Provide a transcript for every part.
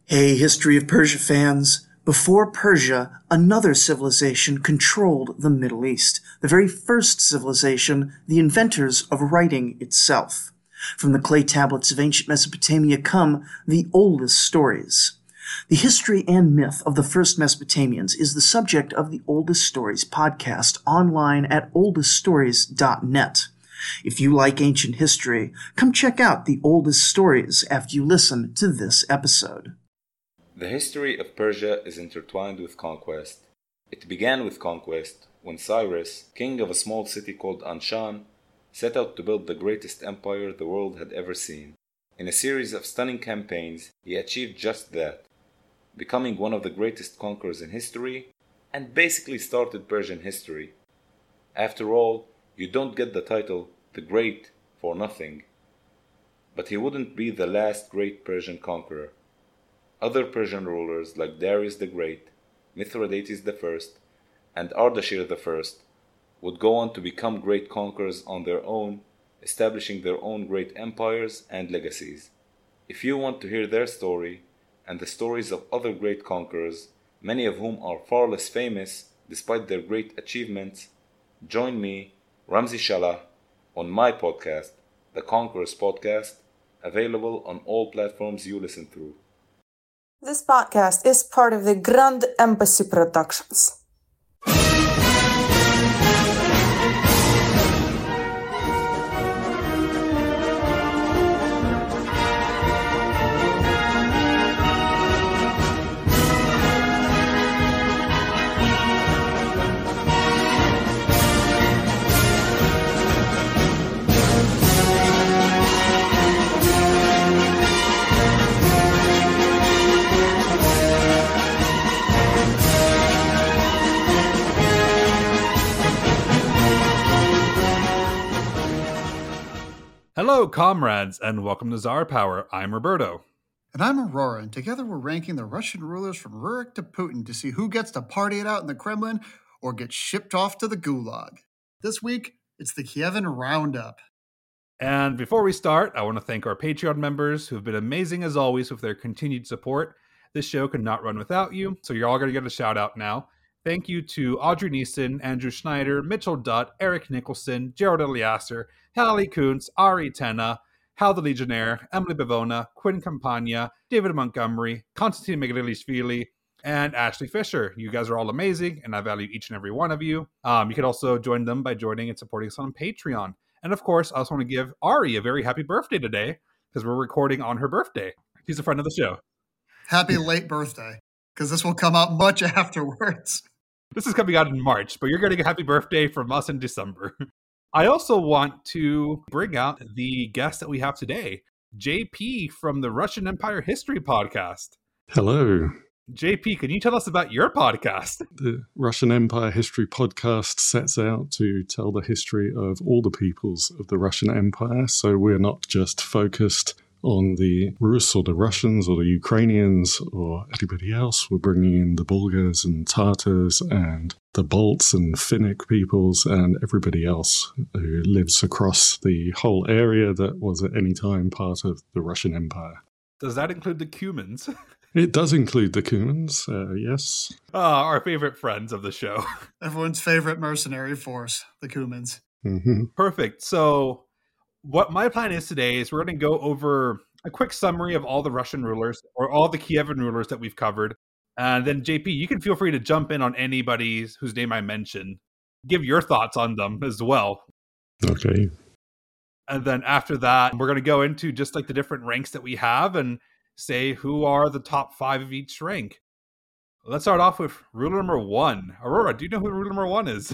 Hey, History of Persia fans. Before Persia, another civilization controlled the Middle East. The very first civilization, the inventors of writing itself. From the clay tablets of ancient Mesopotamia come the oldest stories. The history and myth of the first Mesopotamians is the subject of the Oldest Stories podcast online at oldeststories.net. If you like ancient history, come check out the Oldest Stories after you listen to this episode. The history of Persia is intertwined with conquest. It began with conquest when Cyrus, king of a small city called Anshan, set out to build the greatest empire the world had ever seen. In a series of stunning campaigns, he achieved just that, becoming one of the greatest conquerors in history and basically started Persian history. After all, you don't get the title the Great for nothing. But he wouldn't be the last great Persian conqueror. Other Persian rulers like Darius the Great, Mithridates I, and Ardashir I would go on to become great conquerors on their own, establishing their own great empires and legacies. If you want to hear their story, and the stories of other great conquerors, many of whom are far less famous despite their great achievements, join me, Ramzi Shalah, on my podcast, The Conquerors Podcast, available on all platforms you listen through. This podcast is part of the Grand Embassy Productions. Hello, comrades, and welcome to Tsar Power. I'm Roberto. And I'm Aurora, and together we're ranking the Russian rulers from Rurik to Putin to see who gets to party it out in the Kremlin or gets shipped off to the Gulag. This week, it's the Kievan Roundup. And before we start, I want to thank our Patreon members who have been amazing as always with their continued support. This show could not run without you, so you're all going to get a shout out now. Thank you to Audrey Neeson, Andrew Schneider, Mitchell Dutt, Eric Nicholson, Gerald Eliasser, Hallie Kuntz, Ari Tenna, Hal the Legionnaire, Emily Bavona, Quinn Campagna, David Montgomery, Konstantin Megalishvili, and Ashley Fisher. You guys are all amazing, and I value each and every one of you. You can also join them by joining and supporting us on Patreon. And of course, I also want to give Ari a very happy birthday today, because we're recording on her birthday. She's a friend of the show. Happy late birthday, because this will come out much afterwards. This is coming out in March, but you're getting a happy birthday from us in December. I also want to bring out the guest that we have today, JP from the Russian Empire History Podcast. Hello. JP, can you tell us about your podcast? The Russian Empire History Podcast sets out to tell the history of all the peoples of the Russian Empire, so we're not just focused on the Rus or the Russians or the Ukrainians or anybody else. We're bringing in the Bulgars and Tartars and the Balts and Finnic peoples and everybody else who lives across the whole area that was at any time part of the Russian Empire. Does that include the Cumans? It does include the Cumans, yes. Our favorite friends of the show. Everyone's favorite mercenary force, the Cumans. Mm-hmm. Perfect. So what my plan is today is we're going to go over a quick summary of all the Russian rulers or all the Kievan rulers that we've covered. And then JP, you can feel free to jump in on anybody whose name I mention. Give your thoughts on them as well. Okay. And then after that, we're going to go into just like the different ranks that we have and say who are the top 5 of each rank. Let's start off with ruler number 1. Aurora, do you know who ruler number 1 is?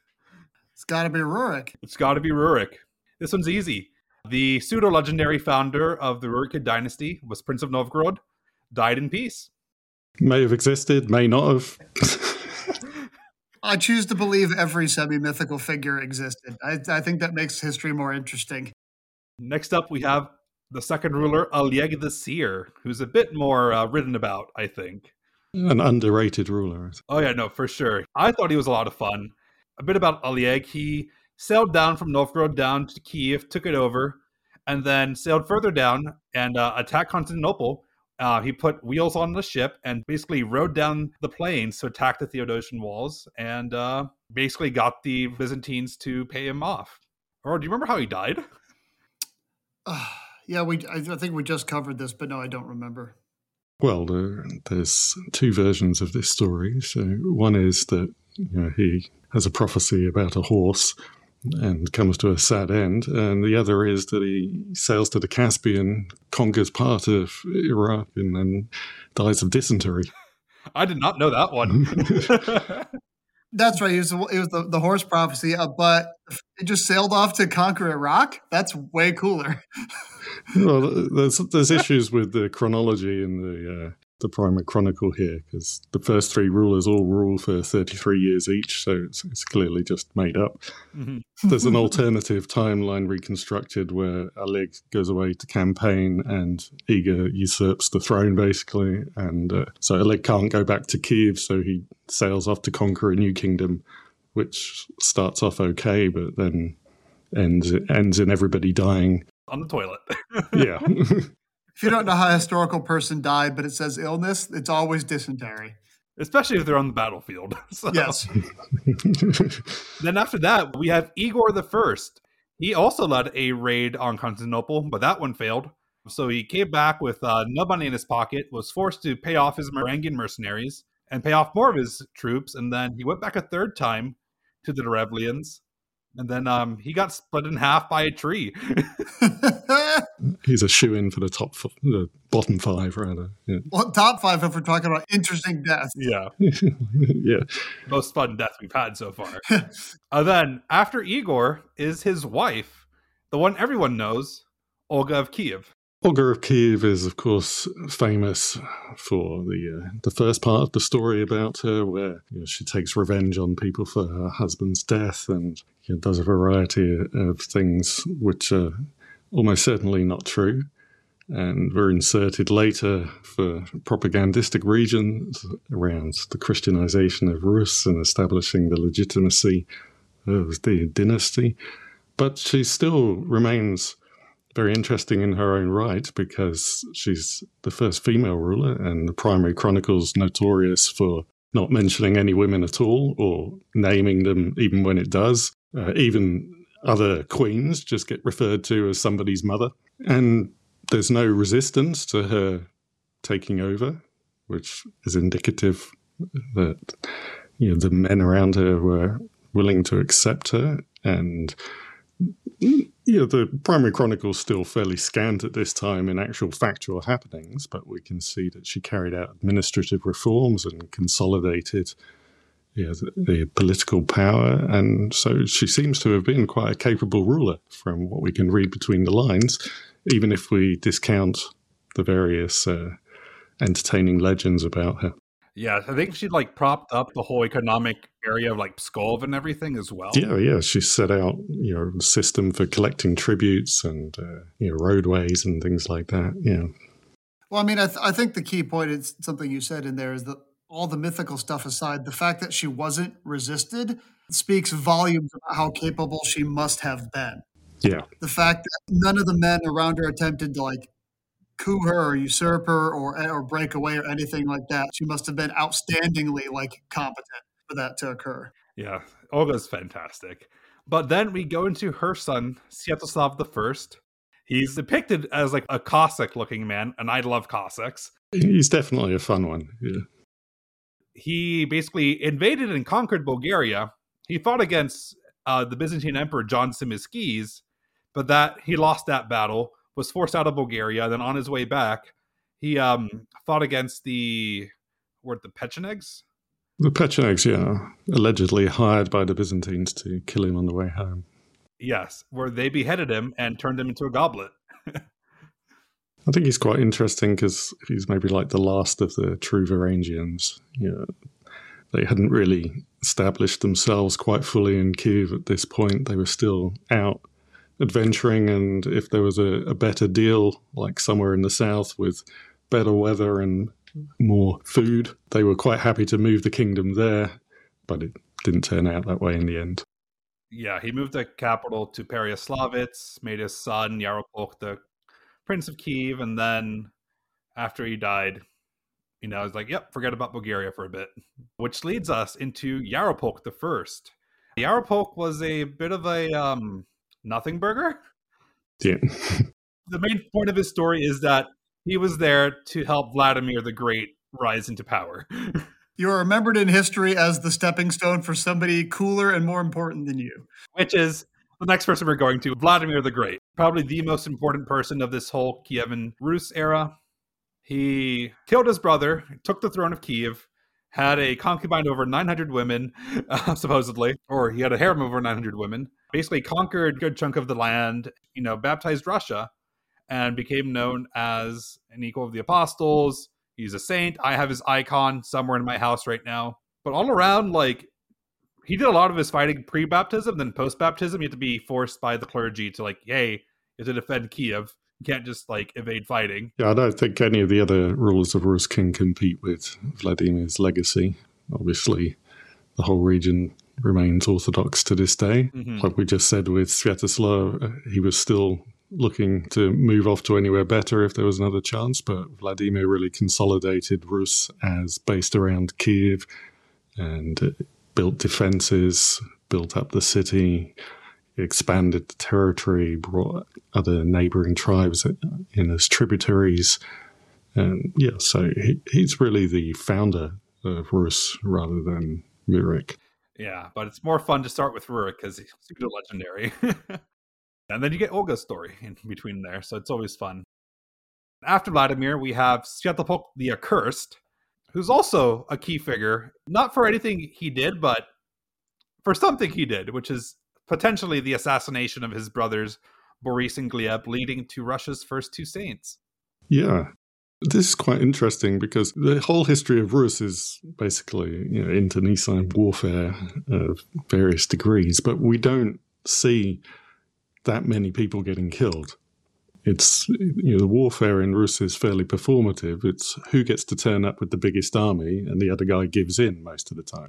It's got to be Rurik. It's got to be Rurik. This one's easy. The pseudo-legendary founder of the Rurikid dynasty was Prince of Novgorod, died in peace. May have existed, may not have. I choose to believe every semi-mythical figure existed. I think that makes history more interesting. Next up, we have the second ruler, Oleg the Seer, who's a bit more written about, I think. An underrated ruler. Oh yeah, no, for sure. I thought he was a lot of fun. A bit about Oleg. He sailed down from Novgorod down to Kiev, took it over, and then sailed further down and attacked Constantinople, He put wheels on the ship and basically rode down the plains to attack the Theodosian walls and basically got the Byzantines to pay him off. Or do you remember how he died? Yeah, I think we just covered this, but no, I don't remember. Well, there's two versions of this story. So one is that he has a prophecy about a horse and comes to a sad end, and the other is that he sails to the Caspian, conquers part of Iraq, and then dies of dysentery. I did not know that one. That's right. It was the horse prophecy, but it just sailed off to conquer Iraq. That's way cooler. Well, there's issues with the chronology in the primary chronicle here, because the first three rulers all rule for 33 years each, so it's clearly just made up. Mhm. There's an alternative timeline reconstructed where Alig goes away to campaign and Iga usurps the throne, basically, and so Alig can't go back to Kiev, so he sails off to conquer a new kingdom, which starts off okay, but then ends in everybody dying. On the toilet. Yeah. If you don't know how a historical person died, but it says illness, it's always dysentery. Especially if they're on the battlefield. So. Yes. Then after that, we have Igor the First. He also led a raid on Constantinople, but that one failed. So he came back with no money in his pocket, was forced to pay off his Marangian mercenaries and pay off more of his troops, and then he went back a third time to the Derevlians. And then he got split in half by a tree. He's a shoo-in for the bottom five, rather. Yeah. Well, top five if we're talking about interesting deaths. Yeah. Yeah. Most fun death we've had so far. Then after Igor is his wife, the one everyone knows, Olga of Kiev. Olga of Kiev is, of course, famous for the first part of the story about her, where she takes revenge on people for her husband's death and does a variety of things which are almost certainly not true, and were inserted later for propagandistic reasons around the Christianization of Rus and establishing the legitimacy of the dynasty. But she still remains very interesting in her own right, because she's the first female ruler, and the primary chronicle's notorious for not mentioning any women at all, or naming them even when it does. Even other queens just get referred to as somebody's mother. And there's no resistance to her taking over, which is indicative that the men around her were willing to accept her. And the primary chronicle is still fairly scant at this time in actual factual happenings, but we can see that she carried out administrative reforms and consolidated the political power, and so she seems to have been quite a capable ruler from what we can read between the lines, even if we discount the various entertaining legends about her. Yeah, I think she propped up the whole economic area of Pskov and everything as well. Yeah. She set out a system for collecting tributes and roadways and things like that. Yeah. Well, I mean, I think the key point is something you said in there is that all the mythical stuff aside, the fact that she wasn't resisted speaks volumes about how capable she must have been. Yeah. The fact that none of the men around her attempted to coup her or usurp her or break away or anything like that. She must have been outstandingly competent for that to occur. Yeah, Olga's fantastic. But then we go into her son, Sviatoslav I. He's depicted as a Cossack-looking man, and I love Cossacks. He's definitely a fun one, yeah. He basically invaded and conquered Bulgaria. He fought against the Byzantine Emperor John Tzimiskes, but he lost that battle, was forced out of Bulgaria. Then on his way back, he fought against the Pechenegs? The Pechenegs, yeah. Allegedly hired by the Byzantines to kill him on the way home. Yes, where they beheaded him and turned him into a goblet. I think he's quite interesting because he's maybe the last of the true Varangians. They hadn't really established themselves quite fully in Kiev at this point. They were still out adventuring, and if there was a better deal, somewhere in the south with better weather and more food, they were quite happy to move the kingdom there, but it didn't turn out that way in the end. Yeah, he moved the capital to Pereyaslavic, made his son Yaroполk the Prince of Kiev, and then after he died, I was like, yep, forget about Bulgaria for a bit. Which leads us into Yaropolk the First. Yaropolk was a bit of a nothing burger. Yeah. The main point of his story is that he was there to help Vladimir the Great rise into power. You are remembered in history as the stepping stone for somebody cooler and more important than you. Which is the next person we're going to, Vladimir the Great. Probably the most important person of this whole Kievan Rus era. He killed his brother, took the throne of Kiev, had a concubine over 900 women, supposedly, or he had a harem of over 900 women, basically conquered a good chunk of the land, baptized Russia, and became known as an equal of the apostles. He's a saint. I have his icon somewhere in my house right now. But all around, he did a lot of his fighting pre-baptism, then post-baptism, you have to be forced by the clergy to, hey, you have to defend Kiev. You can't just, evade fighting. Yeah, I don't think any of the other rulers of Rus can compete with Vladimir's legacy. Obviously, the whole region remains Orthodox to this day. Mm-hmm. Like we just said with Sviatoslav, he was still looking to move off to anywhere better if there was another chance, but Vladimir really consolidated Rus as based around Kiev and built defenses, built up the city, expanded the territory, brought other neighboring tribes in as tributaries. And so he's really the founder of Rus rather than Murik. Yeah, but it's more fun to start with Rurik because he's super legendary. And then you get Olga's story in between there, so it's always fun. After Vladimir, we have Sviatopolk the Accursed, who's also a key figure, not for anything he did, but for something he did, which is potentially the assassination of his brothers Boris and Gleb, leading to Russia's first two saints. Yeah, this is quite interesting because the whole history of Rus is basically internecine warfare of various degrees, but we don't see that many people getting killed. It's, the warfare in Rus is fairly performative. It's who gets to turn up with the biggest army and the other guy gives in most of the time.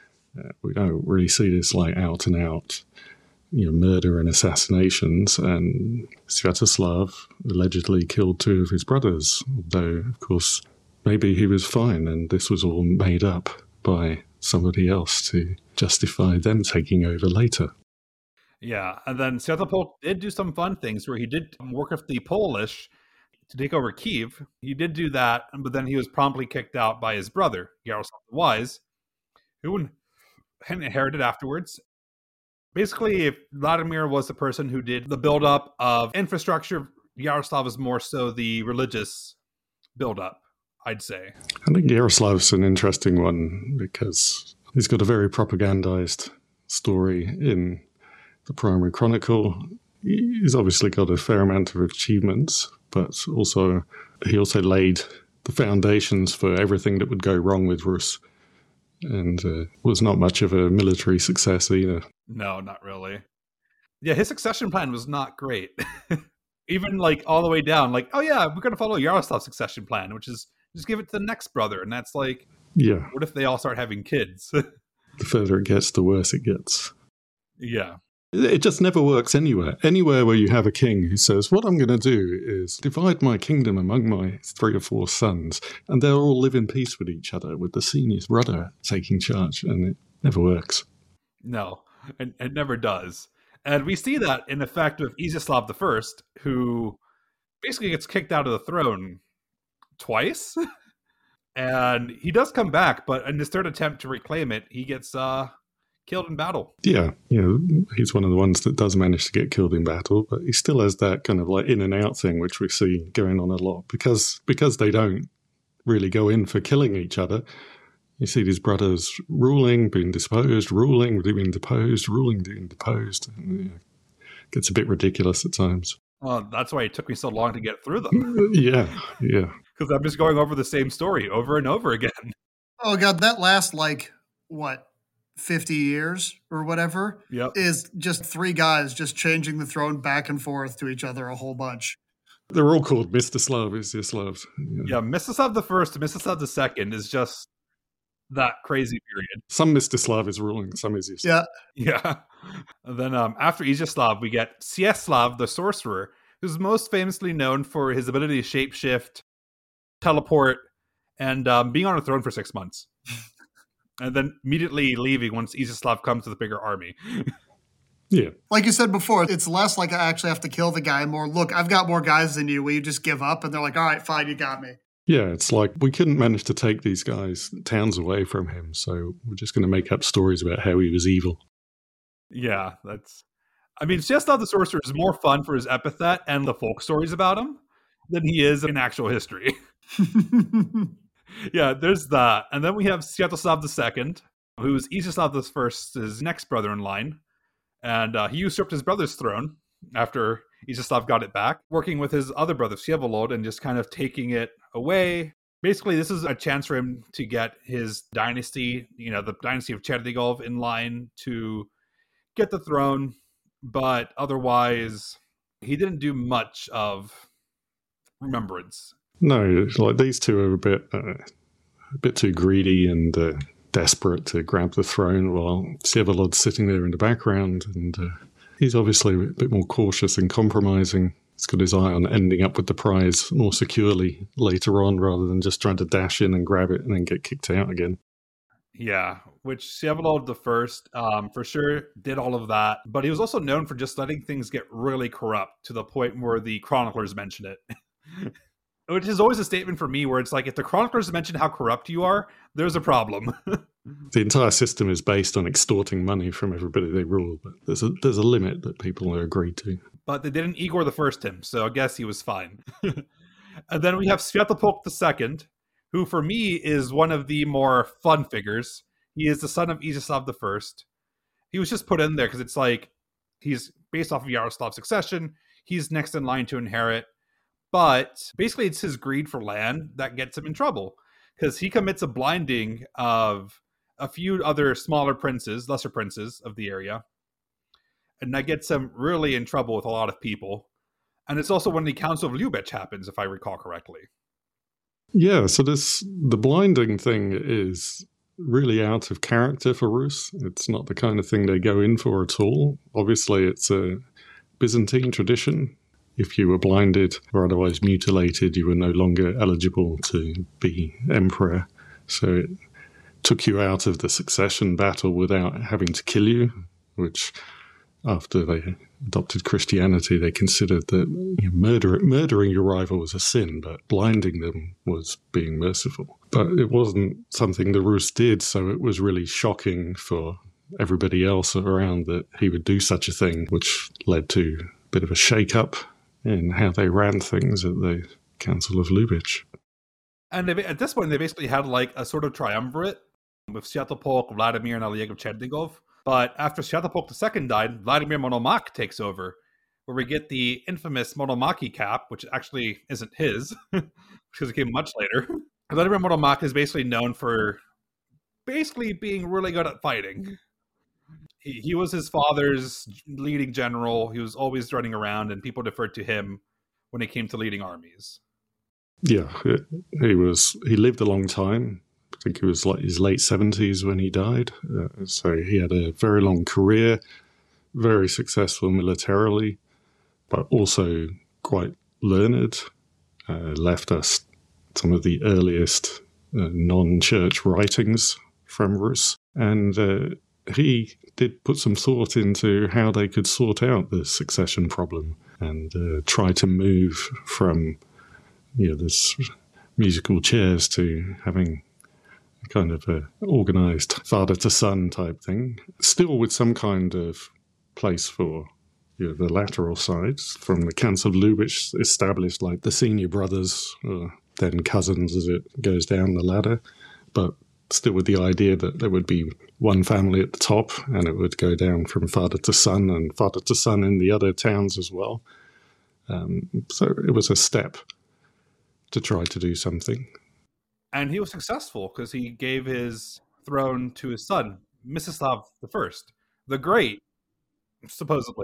We don't really see this out and out, murder and assassinations. And Sviatoslav allegedly killed two of his brothers, although, of course, maybe he was fine and this was all made up by somebody else to justify them taking over later. Yeah, and then Sviatopolk did do some fun things where he did work with the Polish to take over Kiev. He did do that, but then he was promptly kicked out by his brother, Yaroslav the Wise, who inherited afterwards. Basically, if Vladimir was the person who did the buildup of infrastructure, Yaroslav is more so the religious buildup, I'd say. I think Yaroslav's an interesting one because he's got a very propagandized story in the primary chronicle. He's obviously got a fair amount of achievements, but he also laid the foundations for everything that would go wrong with Rus, and was not much of a military success either. No, not really. Yeah, his succession plan was not great. Even all the way down, we're going to follow Yaroslav's succession plan, which is just give it to the next brother, and that's what if they all start having kids? The further it gets, the worse it gets. Yeah. It just never works anywhere. Anywhere where you have a king who says, what I'm going to do is divide my kingdom among my 3 or 4 sons, and they'll all live in peace with each other, with the senior brother taking charge, and it never works. No, it never does. And we see that in effect with Iziaslav I, who basically gets kicked out of the throne twice. And he does come back, but in his third attempt to reclaim it, he gets killed in battle. Yeah, he's one of the ones that does manage to get killed in battle, but he still has that kind of in and out thing, which we see going on a lot because they don't really go in for killing each other. You see these brothers ruling, being disposed, ruling, being deposed, ruling, being deposed. And it gets a bit ridiculous at times. Well, that's why it took me so long to get through them. Yeah. Because I'm just going over the same story over and over again. Oh, God, that lasts 50 years or whatever, yep, is just 3 guys just changing the throne back and forth to each other a whole bunch. They're all called Mstislav, Iziaslav. Yeah, Mstislav the First, Mstislav the Second is just that crazy period. Some Mstislav is ruling, some Iziaslav. Yeah. And then after Iziaslav, we get Sieslav the Sorcerer, who's most famously known for his ability to shapeshift teleport, and being on a throne for 6 months. And then immediately leaving once Iziaslav comes with a bigger army. Yeah. Like you said before, it's less like I actually have to kill the guy, more, look, I've got more guys than you. Will you just give up? And they're like, all right, fine, you got me. Yeah, it's like we couldn't manage to take these guys' towns away from him, so we're just going to make up stories about how he was evil. Yeah, Sviatoslav the Sorcerer is more fun for his epithet and the folk stories about him than he is in actual history. Yeah, there's that. And then we have Sviatoslav II, who's Iziaslav I's next brother in line. And he usurped his brother's throne after Iziaslav got it back, working with his other brother, Vsevolod, and just kind of taking it away. Basically, this is a chance for him to get his dynasty, the dynasty of Chernigov, in line to get the throne. But otherwise, he didn't do much of remembrance. No, it's like these two are a bit too greedy and desperate to grab the throne, while Vsevolod's sitting there in the background, and he's obviously a bit more cautious and compromising. He's got his eye on ending up with the prize more securely later on, rather than just trying to dash in and grab it and then get kicked out again. Yeah, which Vsevolod I, for sure, did all of that. But he was also known for just letting things get really corrupt to the point where the chroniclers mention it. Which is always a statement for me where it's like, if the chroniclers mention how corrupt you are, there's a problem. The entire system is based on extorting money from everybody they rule, but there's a limit that people are agreed to. But they didn't Igor I him, so I guess he was fine. And then we have Sviatopolk II, who for me is one of the more fun figures. He is the son of Iziaslav I. He was just put in there because it's like, he's based off of Yaroslav's succession. He's next in line to inherit. But basically, it's his greed for land that gets him in trouble, because he commits a blinding of a few other smaller princes, lesser princes of the area. And that gets him really in trouble with a lot of people. And it's also when the Council of Lubech happens, if I recall correctly. Yeah, so the blinding thing is really out of character for Rus. It's not the kind of thing they go in for at all. Obviously, it's a Byzantine tradition. If you were blinded or otherwise mutilated, you were no longer eligible to be emperor. So it took you out of the succession battle without having to kill you, which after they adopted Christianity, they considered that murdering your rival was a sin, but blinding them was being merciful. But it wasn't something the Rus did, so it was really shocking for everybody else around that he would do such a thing, which led to a bit of a shake-up in how they ran things at the Council of Lubech. And at this point, they basically had like a sort of triumvirate with Sviatopolk, Vladimir, and Oleg of Chernigov. But after Sviatopolk II died, Vladimir Monomakh takes over, where we get the infamous Monomachy cap, which actually isn't his, because it came much later. Vladimir Monomakh is basically known for basically being really good at fighting. He was his father's leading general. He was always running around, and people deferred to him when it came to leading armies. Yeah, he lived a long time. I think it was like his late 70s when he died. So he had a very long career, very successful militarily, but also quite learned. Left us some of the earliest non-church writings from Rus. And he did put some thought into how they could sort out the succession problem and try to move from this musical chairs to having kind of a organised father-to-son type thing, still with some kind of place for the lateral sides. From the Council of Lubech established like the senior brothers, then cousins as it goes down the ladder, but still with the idea that there would be one family at the top and it would go down from father to son and father to son in the other towns as well. So it was a step to try to do something. And he was successful because he gave his throne to his son, Mstislav I, the Great, supposedly.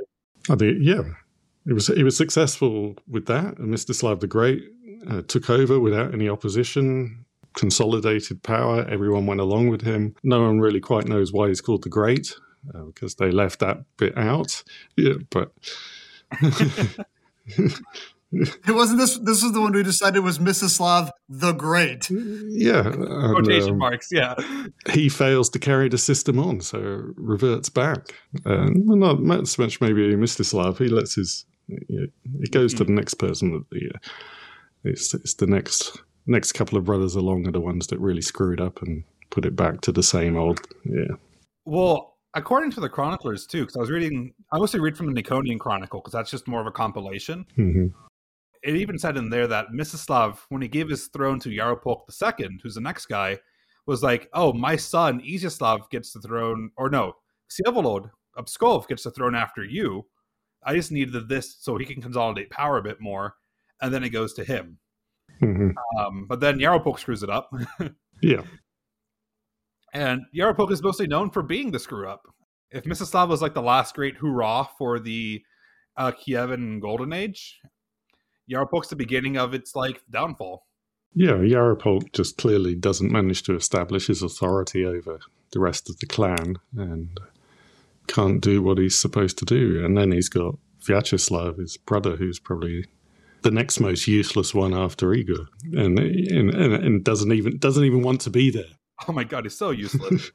He was successful with that. And Mstislav the Great took over without any opposition, consolidated power. Everyone went along with him. No one really quite knows why he's called the Great, because they left that bit out. Yeah, but It wasn't this. This was the one we decided was Mstislav the Great. Yeah. And, Quotation marks, yeah. he fails to carry the system on, so reverts back. Not so much maybe Mstislav. He lets his... it goes to the next person. It's the next couple of brothers along are the ones that really screw it up and put it back to the same old... Yeah. Well, according to the chroniclers, too, because I mostly read from the Nikonian Chronicle, because that's just more of a compilation. Mm-hmm. It even said in there that Mstislav, when he gave his throne to Yaropolk II, who's the next guy, was like, oh, my son Iziaslav gets the throne, or no, Vsevolod of Pskov gets the throne after you. I just needed this so he can consolidate power a bit more, and then it goes to him. Mm-hmm. But then Yaropolk screws it up. Yeah. And Yaropolk is mostly known for being the screw-up. If Mstislav was like the last great hurrah for the Kievan Golden Age, Yaropolk's the beginning of its like downfall. Yeah, Yaropolk just clearly doesn't manage to establish his authority over the rest of the clan and can't do what he's supposed to do. And then he's got Vyacheslav, his brother, who's probably the next most useless one after Igor, and doesn't even want to be there. Oh my god, he's so useless.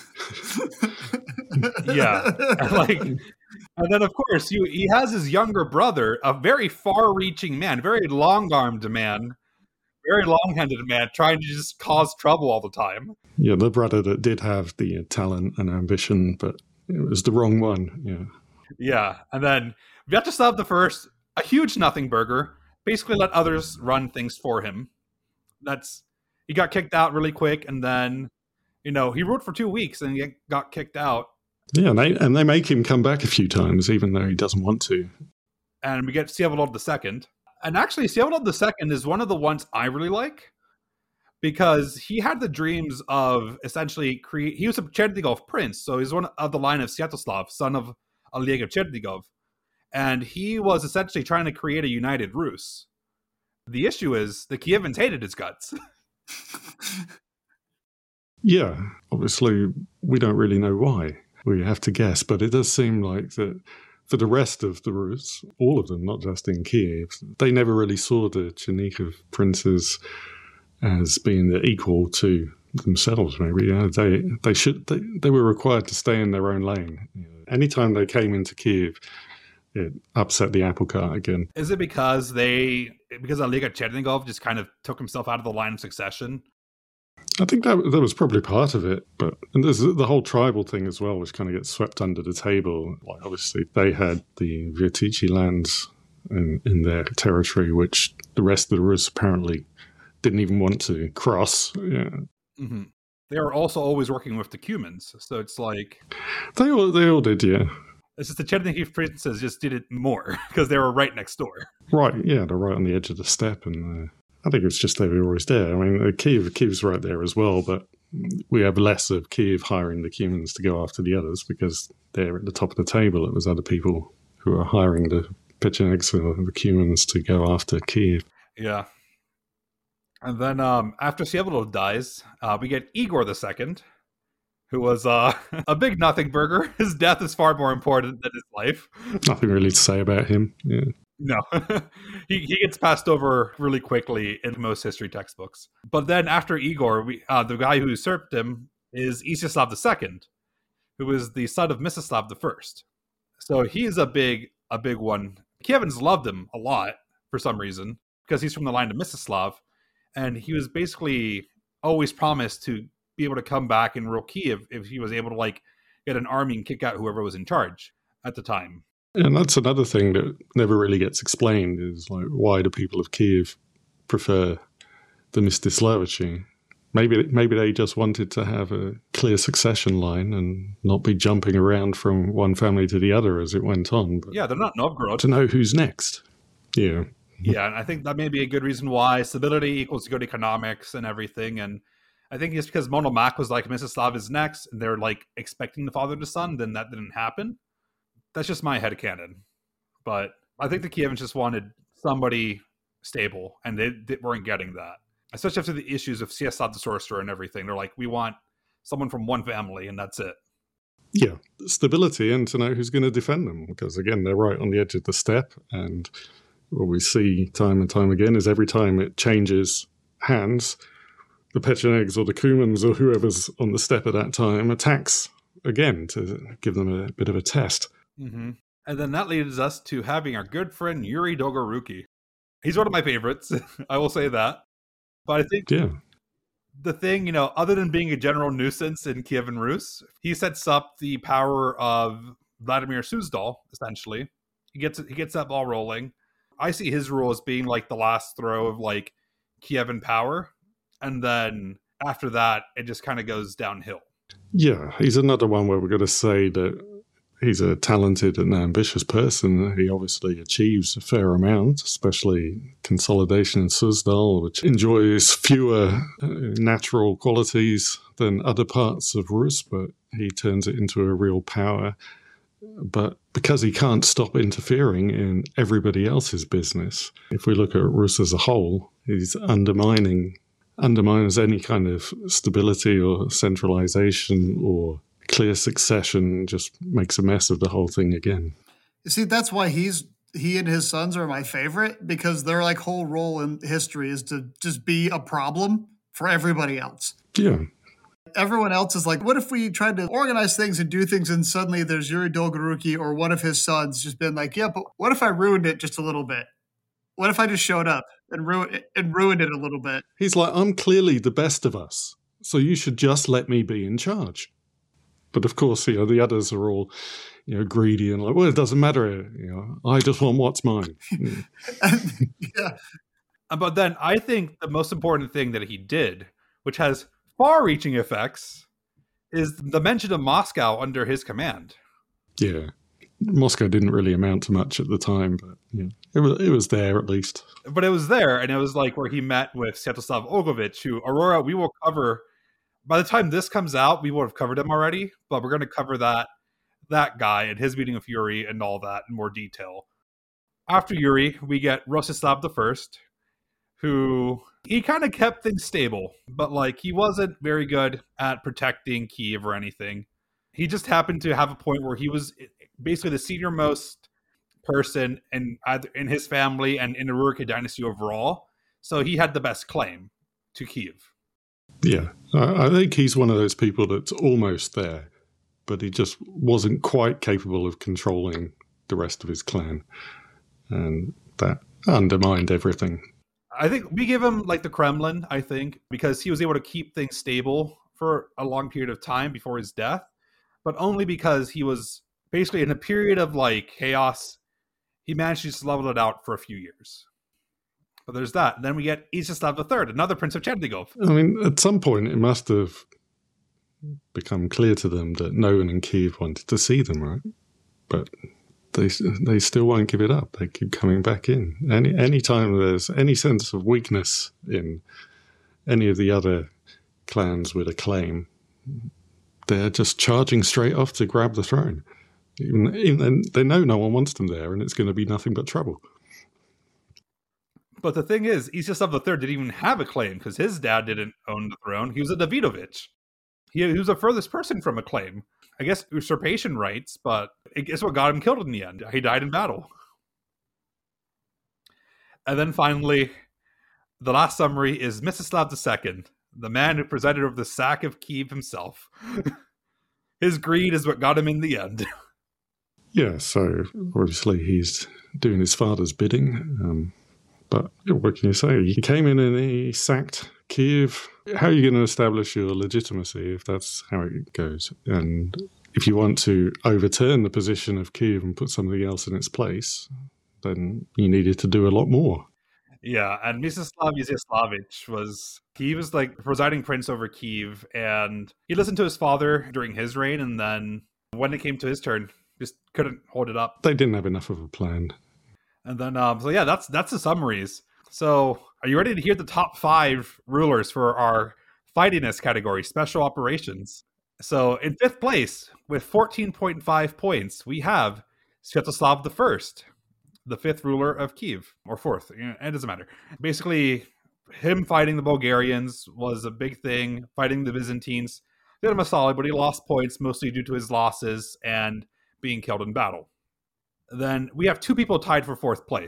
Yeah, and then of course he has his younger brother, a very far-reaching man, very long-armed man, very long-handed man, trying to just cause trouble all the time. Yeah, the brother that did have the talent and ambition, but it was the wrong one. Yeah. Yeah, and then Vyacheslav I, a huge nothing burger, basically let others run things for him. He got kicked out really quick, and then, he ruled for 2 weeks and he got kicked out. Yeah, and they make him come back a few times, even though he doesn't want to. And we get Vsevolod II. And actually, Vsevolod II is one of the ones I really like, because he had the dreams of essentially he was a Chernigov prince, so he's one of the line of Sviatoslav, son of Oleg of Chernigov. And he was essentially trying to create a united Rus. The issue is the Kievans hated his guts. Yeah, obviously we don't really know why. We have to guess, but it does seem like that for the rest of the Rus, all of them, not just in Kiev, they never really saw the Chernihiv princes as being the equal to themselves. Maybe they were required to stay in their own lane. Anytime they came into Kiev, it upset the apple cart again. Is it because Oleg Chernigov just kind of took himself out of the line of succession? I think that was probably part of it, and there's the whole tribal thing as well, which kind of gets swept under the table. Like, obviously, they had the Vyrtichi lands in their territory, which the rest of the Rus apparently didn't even want to cross. Yeah. Mm-hmm. They were also always working with the Cumans, so it's like... They all did, yeah. It's just the Chernihiv princes just did it more, because they were right next door. Right, yeah, they're right on the edge of the steppe, and I think it's just they were always there. I mean, Kiev's right there as well, but we have less of Kiev hiring the Cumans to go after the others, because they're at the top of the table. It was other people who are hiring the Pechenegs or the Cumans to go after Kiev. Yeah. And then after Vsevolod dies, we get Igor II, who was a big nothing burger. His death is far more important than his life. Nothing really to say about him. Yeah. No. he gets passed over really quickly in most history textbooks. But then after Igor, the guy who usurped him is Iziaslav II, who is the son of Mstislav I. So he's a big one. Kievans loved him a lot for some reason, because he's from the line of Mstislav. And he was basically always promised to be able to come back and rule Kiev if he was able to get an army and kick out whoever was in charge at the time. And that's another thing that never really gets explained, is why do people of Kiev prefer the Mstislavichi? Maybe they just wanted to have a clear succession line and not be jumping around from one family to the other as it went on. But yeah, they're not Novgorod. To know who's next. Yeah. Yeah, and I think that may be a good reason why stability equals good economics and everything. And I think it's because Monomakh was like, Mstislav is next, and they're expecting the father to son, then that didn't happen. That's just my headcanon. But I think the Kievans just wanted somebody stable, and they weren't getting that. Especially after the issues of Sviatoslav the Sorcerer and everything. They're like, we want someone from one family, and that's it. Yeah, stability and to know who's going to defend them. Because, again, they're right on the edge of the steppe, and what we see time and time again is every time it changes hands, the Pechenegs or the Cumans or whoever's on the steppe at that time attacks again to give them a bit of a test. Mm-hmm. And then that leads us to having our good friend Yuri Dolgoruki. He's one of my favorites, I will say that. But I think the thing, other than being a general nuisance in Kievan Rus, he sets up the power of Vladimir Suzdal, essentially. He gets that ball rolling. I see his rule as being like the last throw of like Kievan power. And then after that, it just kind of goes downhill. Yeah, he's another one where we're going to say that he's a talented and ambitious person. He obviously achieves a fair amount, especially consolidation in Suzdal, which enjoys fewer natural qualities than other parts of Rus, but he turns it into a real power. But because he can't stop interfering in everybody else's business, if we look at Rus as a whole, he's undermines any kind of stability or centralization or clear succession, just makes a mess of the whole thing again. You see, that's why he and his sons are my favorite, because their like whole role in history is to just be a problem for everybody else. Yeah. Everyone else is like, what if we tried to organize things and do things, and suddenly there's Yuri Dolgoruki or one of his sons just been like, yeah, but what if I ruined it just a little bit? What if I just showed up and ruined it a little bit? He's like, I'm clearly the best of us, so you should just let me be in charge. But of course, the others are all, greedy and like, well, it doesn't matter. I just want what's mine. Yeah. But then I think the most important thing that he did, which has far-reaching effects, is the mention of Moscow under his command. Yeah. Moscow didn't really amount to much at the time, but it was there at least. But it was there, and it was like where he met with Sviatoslav Ogovich, who, Aurora, we will cover. By the time this comes out, we would have covered him already, but we're going to cover that guy and his meeting with Yuri and all that in more detail. After Yuri, we get Rostislav I, who he kind of kept things stable, but like he wasn't very good at protecting Kiev or anything. He just happened to have a point where he was basically the senior-most person in his family and in the Rurikid dynasty overall, so he had the best claim to Kiev. Yeah, I think he's one of those people that's almost there, but he just wasn't quite capable of controlling the rest of his clan, and that undermined everything. I think we give him like the Kremlin, I think, because he was able to keep things stable for a long period of time before his death, but only because he was basically in a period of like chaos. He managed to just level it out for a few years. But there's that. And then we get Iziaslav III, another Prince of Chernihiv. I mean, at some point it must have become clear to them that no one in Kiev wanted to see them, right? But they still won't give it up. They keep coming back in. Any time there's any sense of weakness in any of the other clans with a claim, they're just charging straight off to grab the throne. Even they know no one wants them there, and it's going to be nothing but trouble. But the thing is, Iziaslav III didn't even have a claim because his dad didn't own the throne. He was a Davidovich. He was the furthest person from a claim. I guess usurpation rights, but it's what got him killed in the end. He died in battle. And then finally, the last summary is Mstislav II, the man who presided over the sack of Kiev himself. His greed is what got him in the end. Yeah, so obviously he's doing his father's bidding. But what can you say? He came in and he sacked Kiev. How are you going to establish your legitimacy if that's how it goes? And if you want to overturn the position of Kiev and put something else in its place, then you needed to do a lot more. Yeah, and Mstislav Iziaslavich was like presiding prince over Kiev, and he listened to his father during his reign, and then when it came to his turn, just couldn't hold it up. They didn't have enough of a plan. And then, so yeah, that's the summaries. So, are you ready to hear the top 5 rulers for our fightiness category, special operations? So, in 5th place, with 14.5 points, we have Sviatoslav I, the 5th ruler of Kiev, or 4th, it doesn't matter. Basically, him fighting the Bulgarians was a big thing, fighting the Byzantines. Did him a solid, but he lost points, mostly due to his losses and being killed in battle. Then we have 2 people tied for 4th place.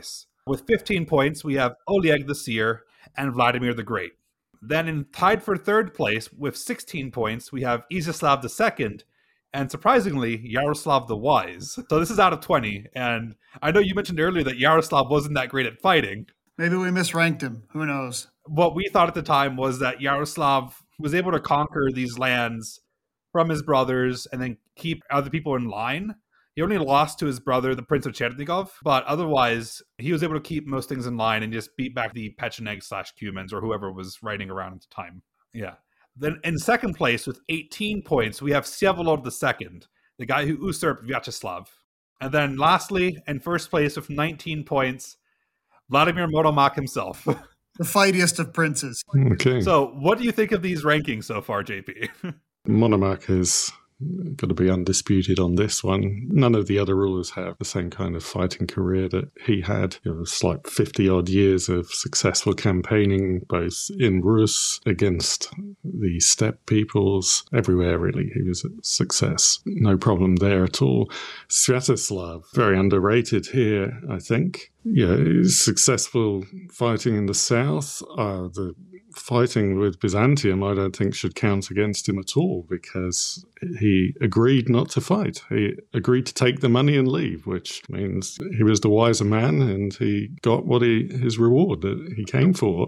With 15 points, we have Oleg the Seer and Vladimir the Great. Then tied for third place with 16 points, we have Iziaslav II and surprisingly, Yaroslav the Wise. So this is out of 20. And I know you mentioned earlier that Yaroslav wasn't that great at fighting. Maybe we misranked him. Who knows? What we thought at the time was that Yaroslav was able to conquer these lands from his brothers and then keep other people in line. He only lost to his brother, the Prince of Chernigov, but otherwise, he was able to keep most things in line and just beat back the Pechenegs/Cumans or whoever was riding around at the time. Yeah. Then in second place with 18 points, we have Vsevolod II, the guy who usurped Vyacheslav. And then lastly, in first place with 19 points, Vladimir Monomakh himself. The fightiest of princes. Okay. So what do you think of these rankings so far, JP? Monomakh is got to be undisputed on this one. None of the other rulers have the same kind of fighting career that he had. It was like 50-odd years of successful campaigning, both in Rus, against the steppe peoples, everywhere really. He was a success. No problem there at all. Sviatoslav, very underrated here, I think. Yeah, he's successful fighting in the south. The fighting with Byzantium, I don't think should count against him at all, because he agreed not to fight. He agreed to take the money and leave, which means he was the wiser man and he got his reward that he came for.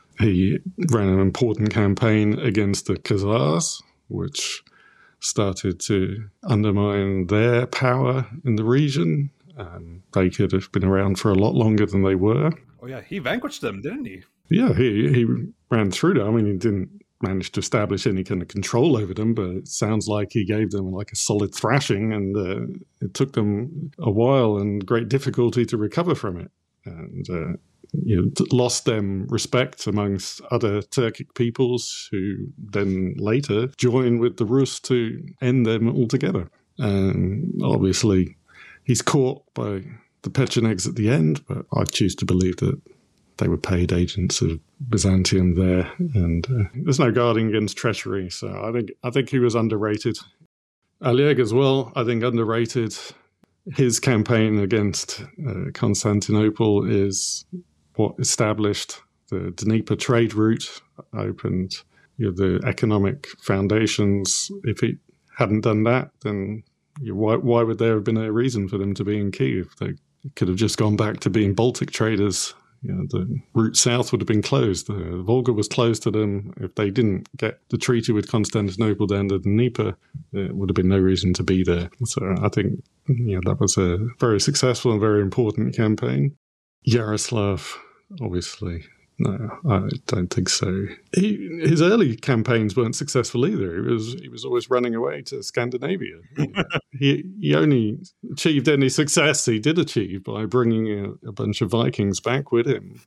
He ran an important campaign against the Khazars, which started to undermine their power in the region. They could have been around for a lot longer than they were. Oh yeah, he vanquished them, didn't he? Yeah, he ran through them. I mean, he didn't manage to establish any kind of control over them, but it sounds like he gave them like a solid thrashing, and it took them a while and great difficulty to recover from it. And lost them respect amongst other Turkic peoples who then later joined with the Rus to end them altogether. And obviously, he's caught by the Pechenegs at the end, but I choose to believe that they were paid agents of Byzantium there, and there's no guarding against treachery. So I think he was underrated. Oleg as well, I think underrated. His campaign against Constantinople is what established the Dnieper trade route, opened the economic foundations. If he hadn't done that, then why would there have been a reason for them to be in Kiev? They could have just gone back to being Baltic traders. The route south would have been closed. The Volga was closed to them. If they didn't get the treaty with Constantinople down to the Dnieper, there would have been no reason to be there. So I think that was a very successful and very important campaign. Yaroslav, obviously, no, I don't think so. His early campaigns weren't successful either. He was always running away to Scandinavia. He only achieved any success he did achieve by bringing a bunch of Vikings back with him,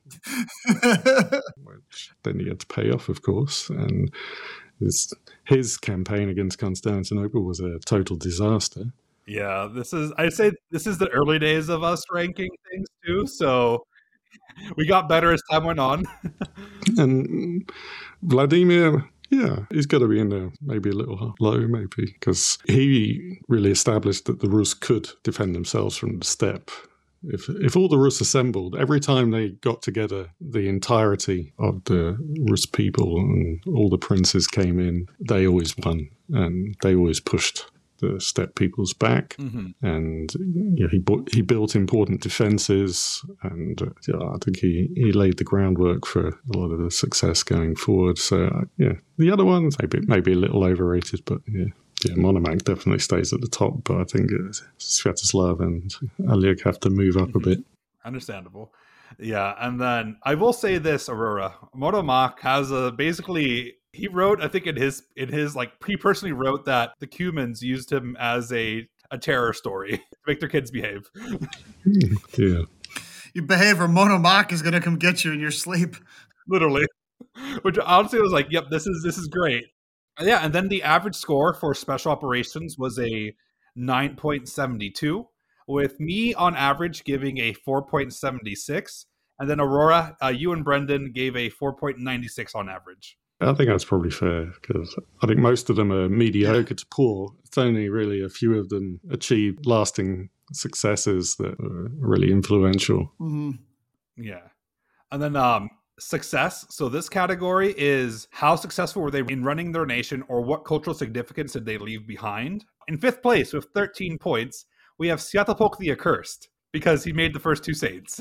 which then he had to pay off, of course. And his campaign against Constantinople was a total disaster. Yeah, I'd say this is the early days of us ranking things too, so we got better as time went on. And Vladimir, yeah, he's got to be in there, maybe a little low, maybe, because he really established that the Rus could defend themselves from the steppe. If all the Rus assembled, every time they got together, the entirety of the Rus people and all the princes came in, they always won, and they always pushed the steppe peoples back. Mm-hmm. And he built important defenses, and I think he laid the groundwork for a lot of the success going forward. So the other ones maybe a little overrated, but yeah, Monomakh definitely stays at the top, but I think Sviatoslav and Oleg have to move up a bit. Understandable. Yeah, and then I will say this, Aurora. Monomakh has basically, he wrote, I think in his he personally wrote that the Cumans used him as a terror story to make their kids behave. Yeah. You behave or Monomakh is going to come get you in your sleep. Literally. Which honestly was like, yep, this is great. Yeah, and then the average score for special operations was a 9.72, with me on average giving a 4.76, and then Aurora, you and Brendan gave a 4.96 on average. I think that's probably fair, because I think most of them are mediocre to poor. It's only really a few of them achieved lasting successes that are really influential. Mm-hmm. Yeah. And then success. So this category is how successful were they in running their nation, or what cultural significance did they leave behind? In 5th place with 13 points, we have Sviatopolk the Accursed, because he made the first 2 saints.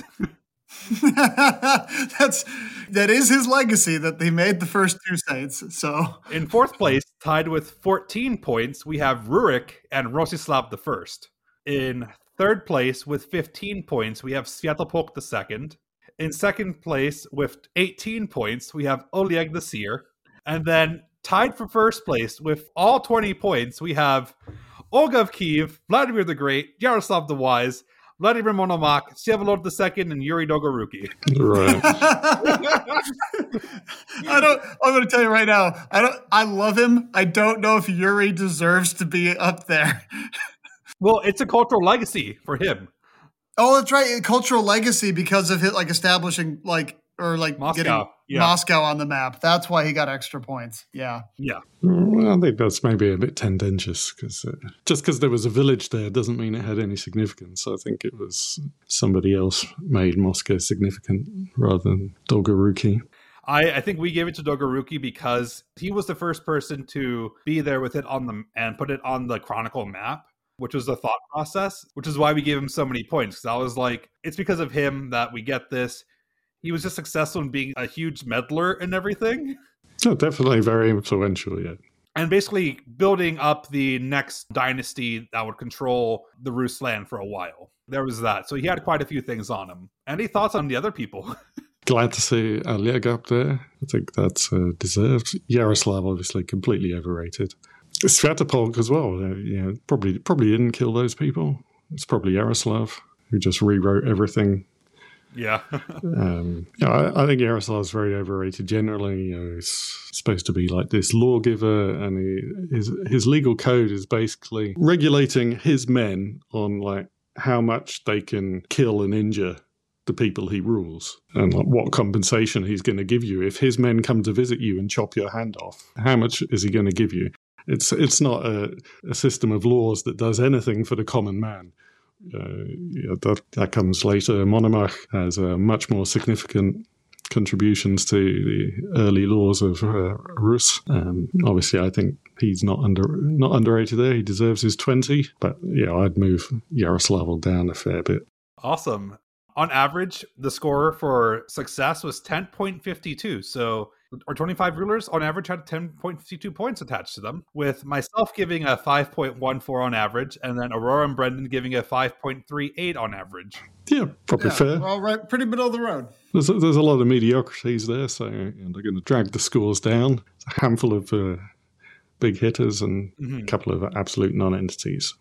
That is his legacy, that he made the first 2 saints. So in 4th place, tied with 14 points, we have Rurik and Rostislav I. In 3rd place with 15 points, we have Sviatopolk II. In 2nd place with 18 points, we have Oleg the Seer. And then tied for 1st place with all 20 points, we have Olga of Kiev, Vladimir the Great, Yaroslav the Wise, Vladimir Monomakh, Vsevolod II, and Yuri Dolgoruki. Right. I'm going to tell you right now, I love him. I don't know if Yuri deserves to be up there. Well, it's a cultural legacy for him. Oh, that's right. Cultural legacy because of his, like, establishing, like, or like Moscow. Getting Moscow on the map. That's why he got extra points. Yeah. Yeah. Well, I think that's maybe a bit tendentious, because just because there was a village there doesn't mean it had any significance. I think it was somebody else made Moscow significant rather than Dolgoruki. I think we gave it to Dolgoruki because he was the first person to be there with it and put it on the Chronicle map, which was the thought process, which is why we gave him so many points. Because I was like, it's because of him that we get this. He was just successful in being a huge meddler and everything. Oh, definitely very influential, yeah. And basically building up the next dynasty that would control the Rus land for a while. There was that. So he had quite a few things on him. Any thoughts on the other people? Glad to see Oleg up there. I think that's deserved. Yaroslav, obviously, completely overrated. Sviatopolk as well. Probably didn't kill those people. It's probably Yaroslav who just rewrote everything. Yeah. I think Yaroslav's very overrated generally. He's supposed to be like this lawgiver, and his legal code is basically regulating his men on like how much they can kill and injure the people he rules, and like what compensation he's going to give you if his men come to visit you and chop your hand off. How much is he going to give you? It's not a system of laws that does anything for the common man. That comes later. Monomakh has much more significant contributions to the early laws of Rus. Obviously, I think he's not underrated there. He deserves his 20. But yeah, I'd move Yaroslav down a fair bit. Awesome. On average, the score for success was 10.52. So our 25 rulers on average had 10.52 points attached to them, with myself giving a 5.14 on average, and then Aurora and Brendan giving a 5.38 on average. Yeah, probably fair. We're all right, pretty middle of the road. There's a lot of mediocrities there, so they're going to drag the scores down. It's a handful of big hitters and a couple of absolute non-entities.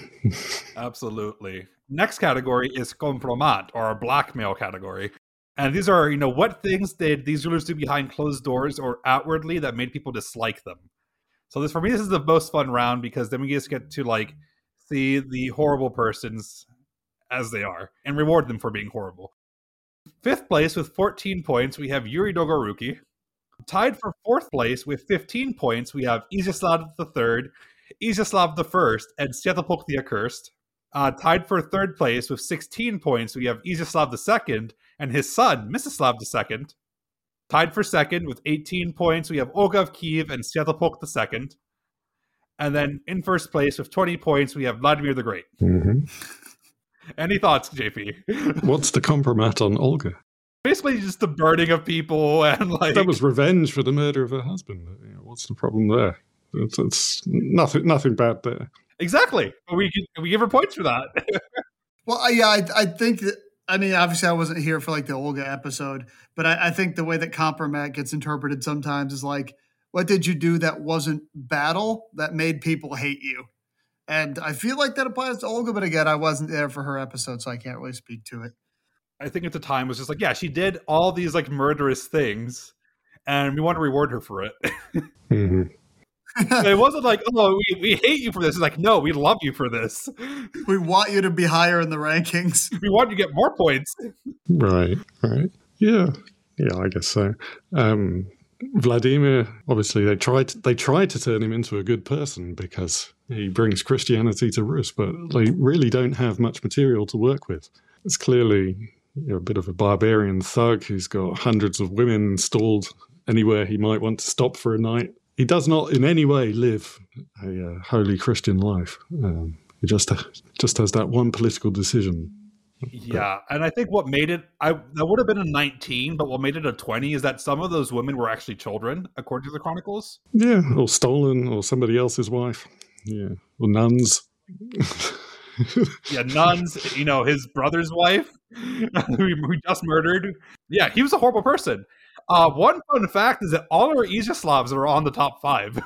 Absolutely. Next category is compromat, or our blackmail category. And these are, what things did these rulers do behind closed doors or outwardly that made people dislike them? So for me, this is the most fun round, because then we just get to see the horrible persons as they are and reward them for being horrible. 5th place with 14 points, we have Yuri Dolgoruki. Tied for 4th place with 15 points, we have Iziaslav III, Iziaslav I, and Sviatopolk the Accursed. Tied for 3rd place with 16 points, we have Iziaslav II and his son, Mstislav II. Tied for 2nd with 18 points, we have Olga of Kiev and Sviatopolk II. And then in 1st place with 20 points, we have Vladimir the Great. Mm-hmm. Any thoughts, JP? What's the compromat on Olga? Basically just the burning of people and That was revenge for the murder of her husband. What's the problem there? It's nothing bad there. Exactly. We give her points for that. Well, yeah, I think that, obviously I wasn't here for the Olga episode, but I think the way that compromat gets interpreted sometimes is what did you do that wasn't battle that made people hate you? And I feel like that applies to Olga, but again, I wasn't there for her episode, so I can't really speak to it. I think at the time it was just she did all these murderous things, and we want to reward her for it. Mm-hmm. It wasn't we hate you for this. It's no, we love you for this. We want you to be higher in the rankings. We want you to get more points. Right. Yeah, I guess so. Vladimir, obviously, they tried to turn him into a good person because he brings Christianity to Rus, but they really don't have much material to work with. It's clearly, a bit of a barbarian thug who's got hundreds of women installed anywhere he might want to stop for a night. He does not in any way live a holy Christian life. He just has that one political decision. Yeah, and I think what made it, that would have been a 19, but what made it a 20 is that some of those women were actually children, according to the chronicles. Yeah, or stolen, or somebody else's wife. Yeah, or nuns. Yeah, nuns, his brother's wife, who just murdered. Yeah, he was a horrible person. One fun fact is that all our Iziaslavs are on the top 5.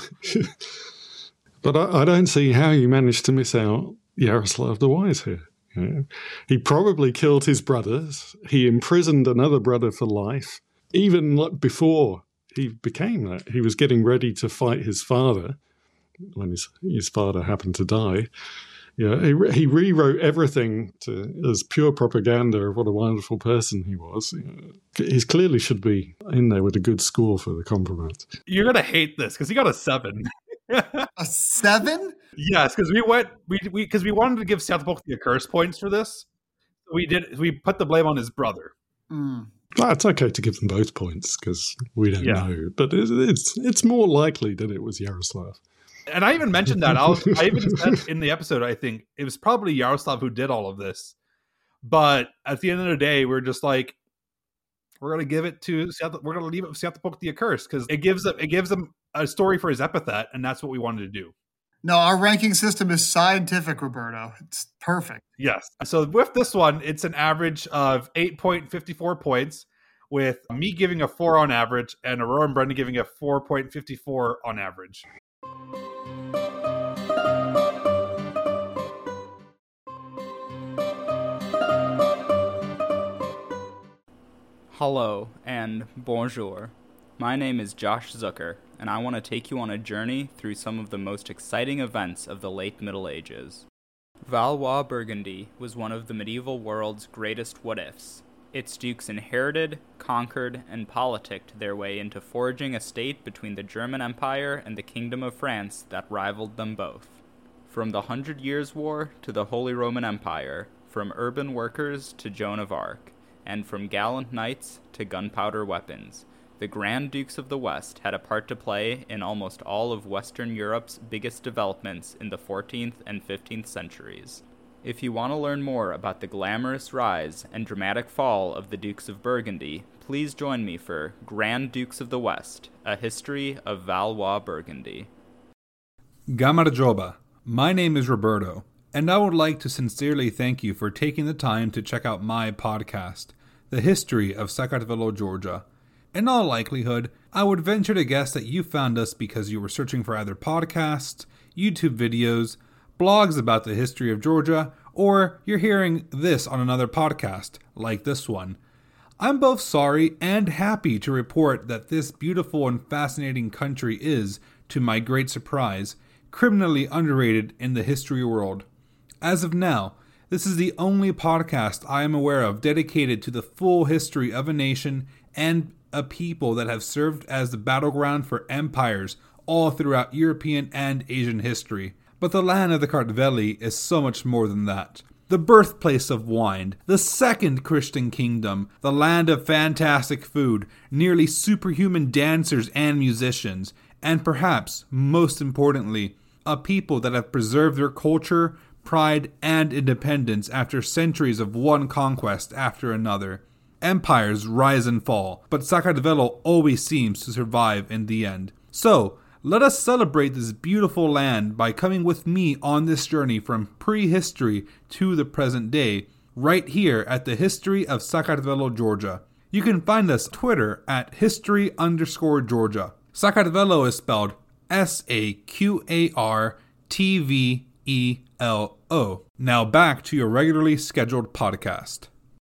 But I don't see how you managed to miss out Yaroslav the Wise here. Yeah. He probably killed his brothers. He imprisoned another brother for life. Even before he became that, he was getting ready to fight his father when his father happened to die. Yeah, he rewrote everything as pure propaganda of what a wonderful person he was. He clearly should be in there with a good score for the compromise. You're going to hate this because he got a 7. A 7? Yes, because we wanted to give Sviatopolk curse points for this. We put the blame on his brother. It's okay to give them both points because we don't know, but it's more likely that it was Yaroslav. And I even mentioned that. I even said in the episode, I think it was probably Yaroslav who did all of this. But at the end of the day, we're just like, we're going to give it to we're going to leave it with Sviatopolk the Accursed because it gives him a story for his epithet, and that's what we wanted to do. No, our ranking system is scientific, Roberto. It's perfect. Yes. So with this one, it's an average of 8.54 points, with me giving a 4 on average and Aurora and Brendan giving a 4.54 on average. Hello and bonjour. My name is Josh Zucker, and I want to take you on a journey through some of the most exciting events of the late Middle Ages. Valois-Burgundy was one of the medieval world's greatest what-ifs. Its dukes inherited, conquered, and politicked their way into forging a state between the German Empire and the Kingdom of France that rivaled them both. From the 100 Years' War to the Holy Roman Empire, from urban workers to Joan of Arc, and from gallant knights to gunpowder weapons, the Grand Dukes of the West had a part to play in almost all of Western Europe's biggest developments in the 14th and 15th centuries. If you want to learn more about the glamorous rise and dramatic fall of the Dukes of Burgundy, please join me for Grand Dukes of the West, a history of Valois-Burgundy. Gamarjoba, my name is Roberto, and I would like to sincerely thank you for taking the time to check out my podcast, The History of Sakartvelo, Georgia. In all likelihood, I would venture to guess that you found us because you were searching for either podcasts, YouTube videos, blogs about the history of Georgia, or you're hearing this on another podcast, like this one. I'm both sorry and happy to report that this beautiful and fascinating country is, to my great surprise, criminally underrated in the history world. As of now, this is the only podcast I am aware of dedicated to the full history of a nation and a people that have served as the battleground for empires all throughout European and Asian history. But the land of the Kartveli is so much more than that. The birthplace of wine, the second Christian kingdom, the land of fantastic food, nearly superhuman dancers and musicians, and perhaps, most importantly, a people that have preserved their culture, pride, and independence after centuries of one conquest after another. Empires rise and fall, but Sakartvelo always seems to survive in the end. So, let us celebrate this beautiful land by coming with me on this journey from prehistory to the present day, right here at the History of Sakartvelo, Georgia. You can find us on Twitter at history_Georgia. Sakartvelo is spelled Sakartvelo. Now back to your regularly scheduled podcast.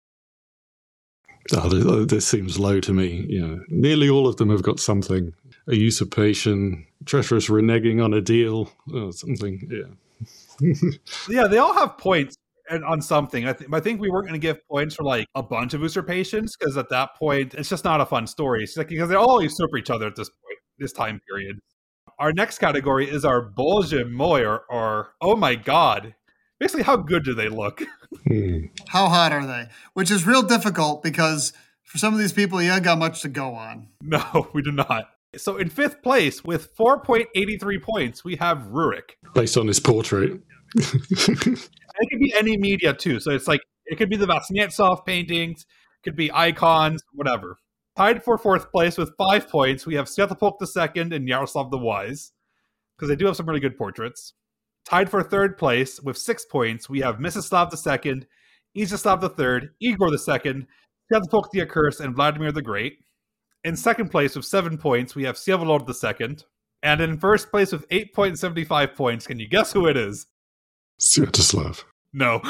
This seems low to me. Nearly all of them have got something. A usurpation, treacherous reneging on a deal, something, yeah. Yeah, they all have points on something. I think we weren't going to give points for like a bunch of usurpations, because at that point, it's just not a fun story. It's like, because they all usurp each other at this point, this time period. Our next category is our Bože moj, or oh my god. Basically, how good do they look? How hot are they? Which is real difficult because for some of these people, you ain't got much to go on. No, we do not. So in 5th place with 4.83 points, we have Rurik. Based on his portrait. It could be any media too. So it's like, it could be the Vasilevsky paintings, it could be icons, whatever. Tied for 4th place with 5 points, we have Sviatopolk II and Yaroslav the Wise, because they do have some really good portraits. Tied for 3rd place with 6 points, we have Mstislav II, Iziaslav III, Igor II, Sviatopolk the Accursed, and Vladimir the Great. In 2nd place with 7 points, we have Vsevolod II. And in 1st place with 8.75 points, can you guess who it is? Sviatoslav. No.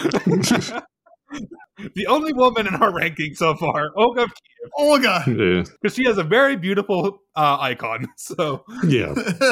The only woman in our ranking so far, Olga of Kiev. Olga! Yeah. Because she has a very beautiful icon. So, Yeah.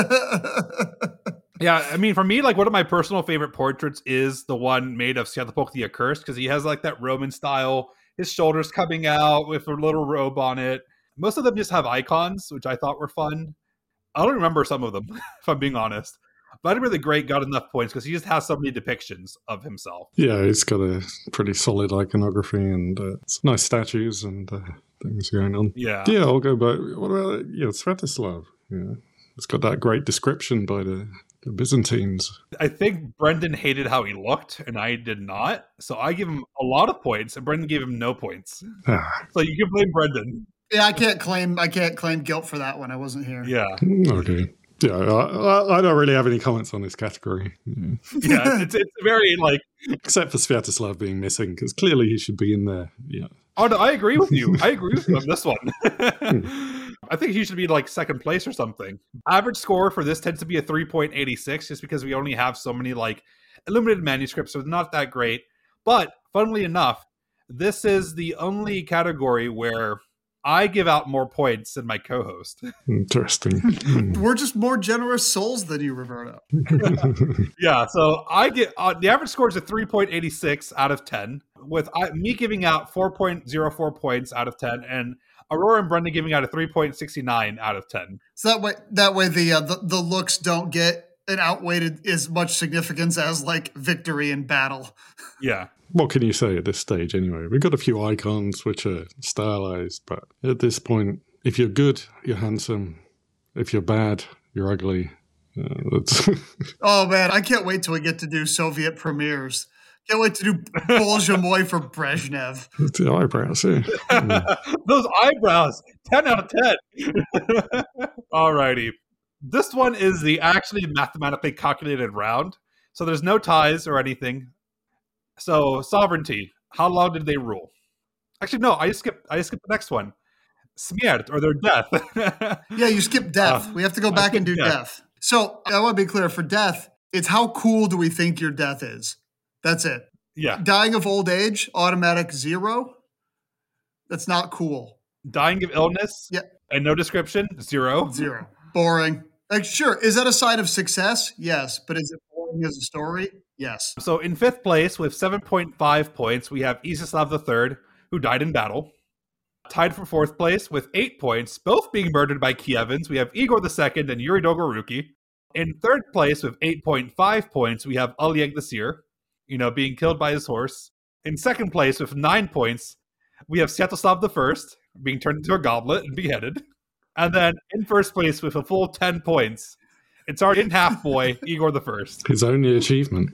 yeah, I mean, for me, like, one of my personal favorite portraits is the one made of Sviatopolk the Accursed, because he has, like, that Roman style, his shoulders coming out with a little robe on it. Most of them just have icons, which I thought were fun. I don't remember some of them, if I'm being honest. Vladimir the Great got enough points because he just has so many depictions of himself. Yeah, he's got a pretty solid iconography and some nice statues and things going on. Yeah. Yeah, I'll go back. What about Sviatoslav? Yeah, it's got that great description by the Byzantines. I think Brendan hated how he looked, and I did not. So I give him a lot of points, and Brendan gave him no points. So you can blame Brendan. Yeah, I can't claim guilt for that one. I wasn't here. Yeah. Okay. Yeah, I don't really have any comments on this category. Yeah, it's very, like... Except for Sviatoslav being missing, because clearly he should be in there. Yeah. Oh, no, I agree with you. I agree with you on this one. I think he should be, like, 2nd place or something. Average score for this tends to be a 3.86, just because we only have so many, like, illuminated manuscripts, so it's not that great. But, funnily enough, this is the only category where I give out more points than my co-host. Interesting. We're just more generous souls than you, Roberto. Yeah, so I get the average score is a 3.86 out of 10, with me giving out 4.04 points out of 10, and Aurora and Brendan giving out a 3.69 out of 10. So that way the looks don't get an outweighed as much significance as like victory in battle. Yeah. What can you say at this stage anyway? We've got a few icons which are stylized, but at this point, if you're good, you're handsome. If you're bad, you're ugly. Oh man, I can't wait till we get to do Soviet premieres. Can't wait to do Bolshoi for Brezhnev. The eyebrows, yeah. Those eyebrows, 10 out of 10. Alrighty. This one is the actually mathematically calculated round. So there's no ties or anything. So, sovereignty. How long did they rule? Actually, no, I skipped the next one. Smert, or their death. Yeah, you skipped death. We have to go back and do death. So, I want to be clear. For death, it's how cool do we think your death is? That's it. Yeah. Dying of old age, automatic 0. That's not cool. Dying of illness? Yeah. And no description? 0. 0. Boring. Like, sure. Is that a sign of success? Yes. But is it boring as a story? Yes. So in 5th place with 7.5 points, we have Iziaslav III, who died in battle. Tied for 4th place with 8 points, both being murdered by Kievans, we have Igor II and Yuri Dolgoruki. In 3rd place with 8.5 points, we have Oleg the Seer, being killed by his horse. In 2nd place with 9 points, we have Sviatoslav I, being turned into a goblet and beheaded. And then in 1st place with a full 10 points, it's our in-half boy, Igor I. His only achievement.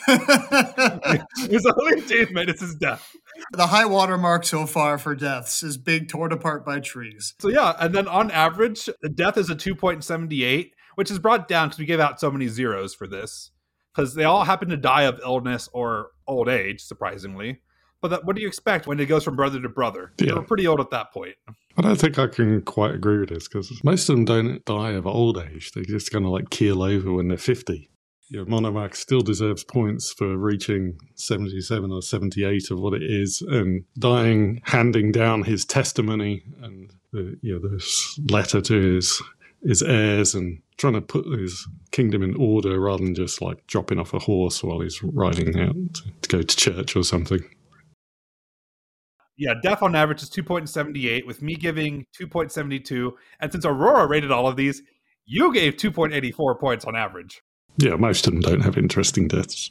His only achievement is his death. The high water mark so far for deaths is being torn apart by trees. So yeah, and then on average, the death is a 2.78, which is brought down because we gave out so many zeros for this. Because they all happen to die of illness or old age, surprisingly. But what do you expect when it goes from brother to brother? Yeah. They were pretty old at that point. I don't think I can quite agree with this, because most of them don't die of old age. They just kind of like keel over when they're 50. Monomax still deserves points for reaching 77 or 78 of what it is and dying, handing down his testimony and this letter to his heirs and trying to put his kingdom in order rather than just like dropping off a horse while he's riding out to go to church or something. Yeah, death on average is 2.78, with me giving 2.72. And since Aurora rated all of these, you gave 2.84 points on average. Yeah, most of them don't have interesting deaths.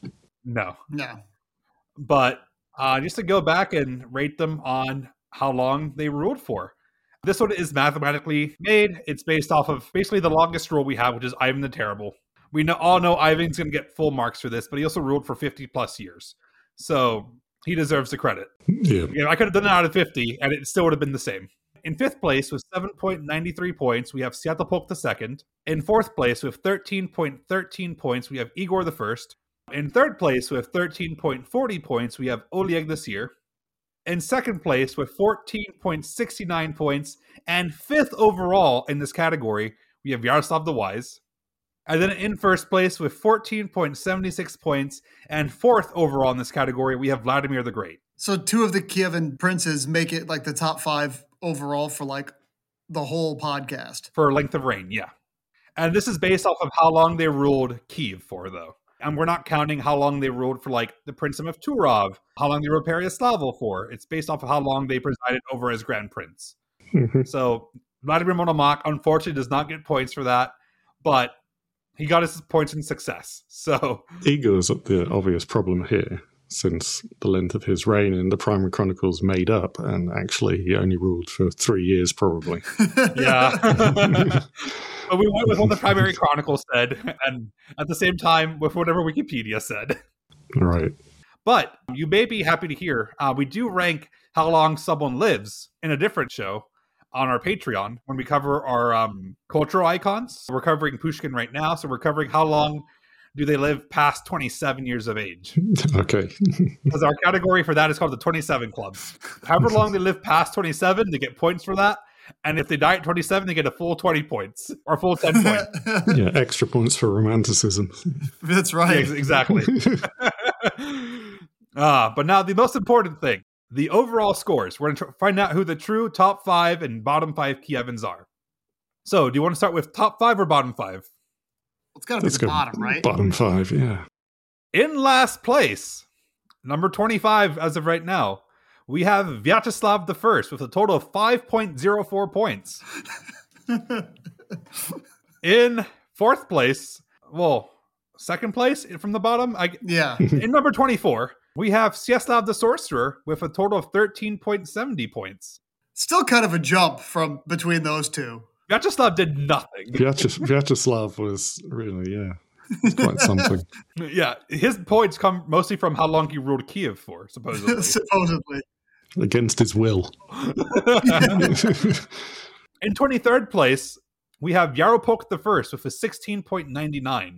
No. No. But just to go back and rate them on how long they ruled for. This one is mathematically made. It's based off of basically the longest rule we have, which is Ivan the Terrible. We all know Ivan's going to get full marks for this, but he also ruled for 50 plus years. So he deserves the credit. Yeah. I could have done it out of 50, and it still would have been the same. In fifth place with 7.93 points, we have Sviatopolk II. In fourth place with 13.13 points, we have Igor I. In third place with 13.40 points, we have Oleg the Seer. In second place with 14.69 points, and fifth overall in this category, we have Yaroslav the Wise. And then in first place with 14.76 points, and fourth overall in this category, we have Vladimir the Great. So two of the Kievan princes make it like the top 5 overall for like the whole podcast. For length of reign, yeah. And this is based off of how long they ruled Kiev for, though. And we're not counting how long they ruled for, like, the Princedom of Turov, how long they ruled Pereyaslavo for. It's based off of how long they presided over as Grand Prince. Mm-hmm. So Vladimir Monomakh, unfortunately, does not get points for that, but he got his points in success. So Igor's the obvious problem here, since the length of his reign in the Primary Chronicles made up, and actually he only ruled for 3 years, probably. Yeah. But we went with what the Primary Chronicles said, and at the same time with whatever Wikipedia said. Right. But you may be happy to hear, we do rank how long someone lives in a different show on our Patreon when we cover our cultural icons. We're covering Pushkin right now, so we're covering how long do they live past 27 years of age. Okay. Because our category for that is called the 27 Club. However long they live past 27, they get points for that. And if they die at 27, they get a full 20 points or full 10 points. Yeah, extra points for romanticism. That's right. Yeah, exactly. But now the most important thing, the overall scores. We're going to find out who the true top 5 and bottom 5 Kievans are. So, do you want to start with top 5 or bottom 5? It's got to be the bottom, right? Bottom 5, yeah. In last place, number 25 as of right now, we have Vyacheslav I with a total of 5.04 points. In fourth place, second place from the bottom? Yeah. In number 24, we have Sviatoslav the Sorcerer with a total of 13.70 points. Still kind of a jump from between those two. Vyacheslav did nothing. Vyacheslav was really, it's quite something. Yeah, his points come mostly from how long he ruled Kiev for, supposedly. Supposedly. Against his will. In 23rd place, we have Yaropolk I with a 16.99.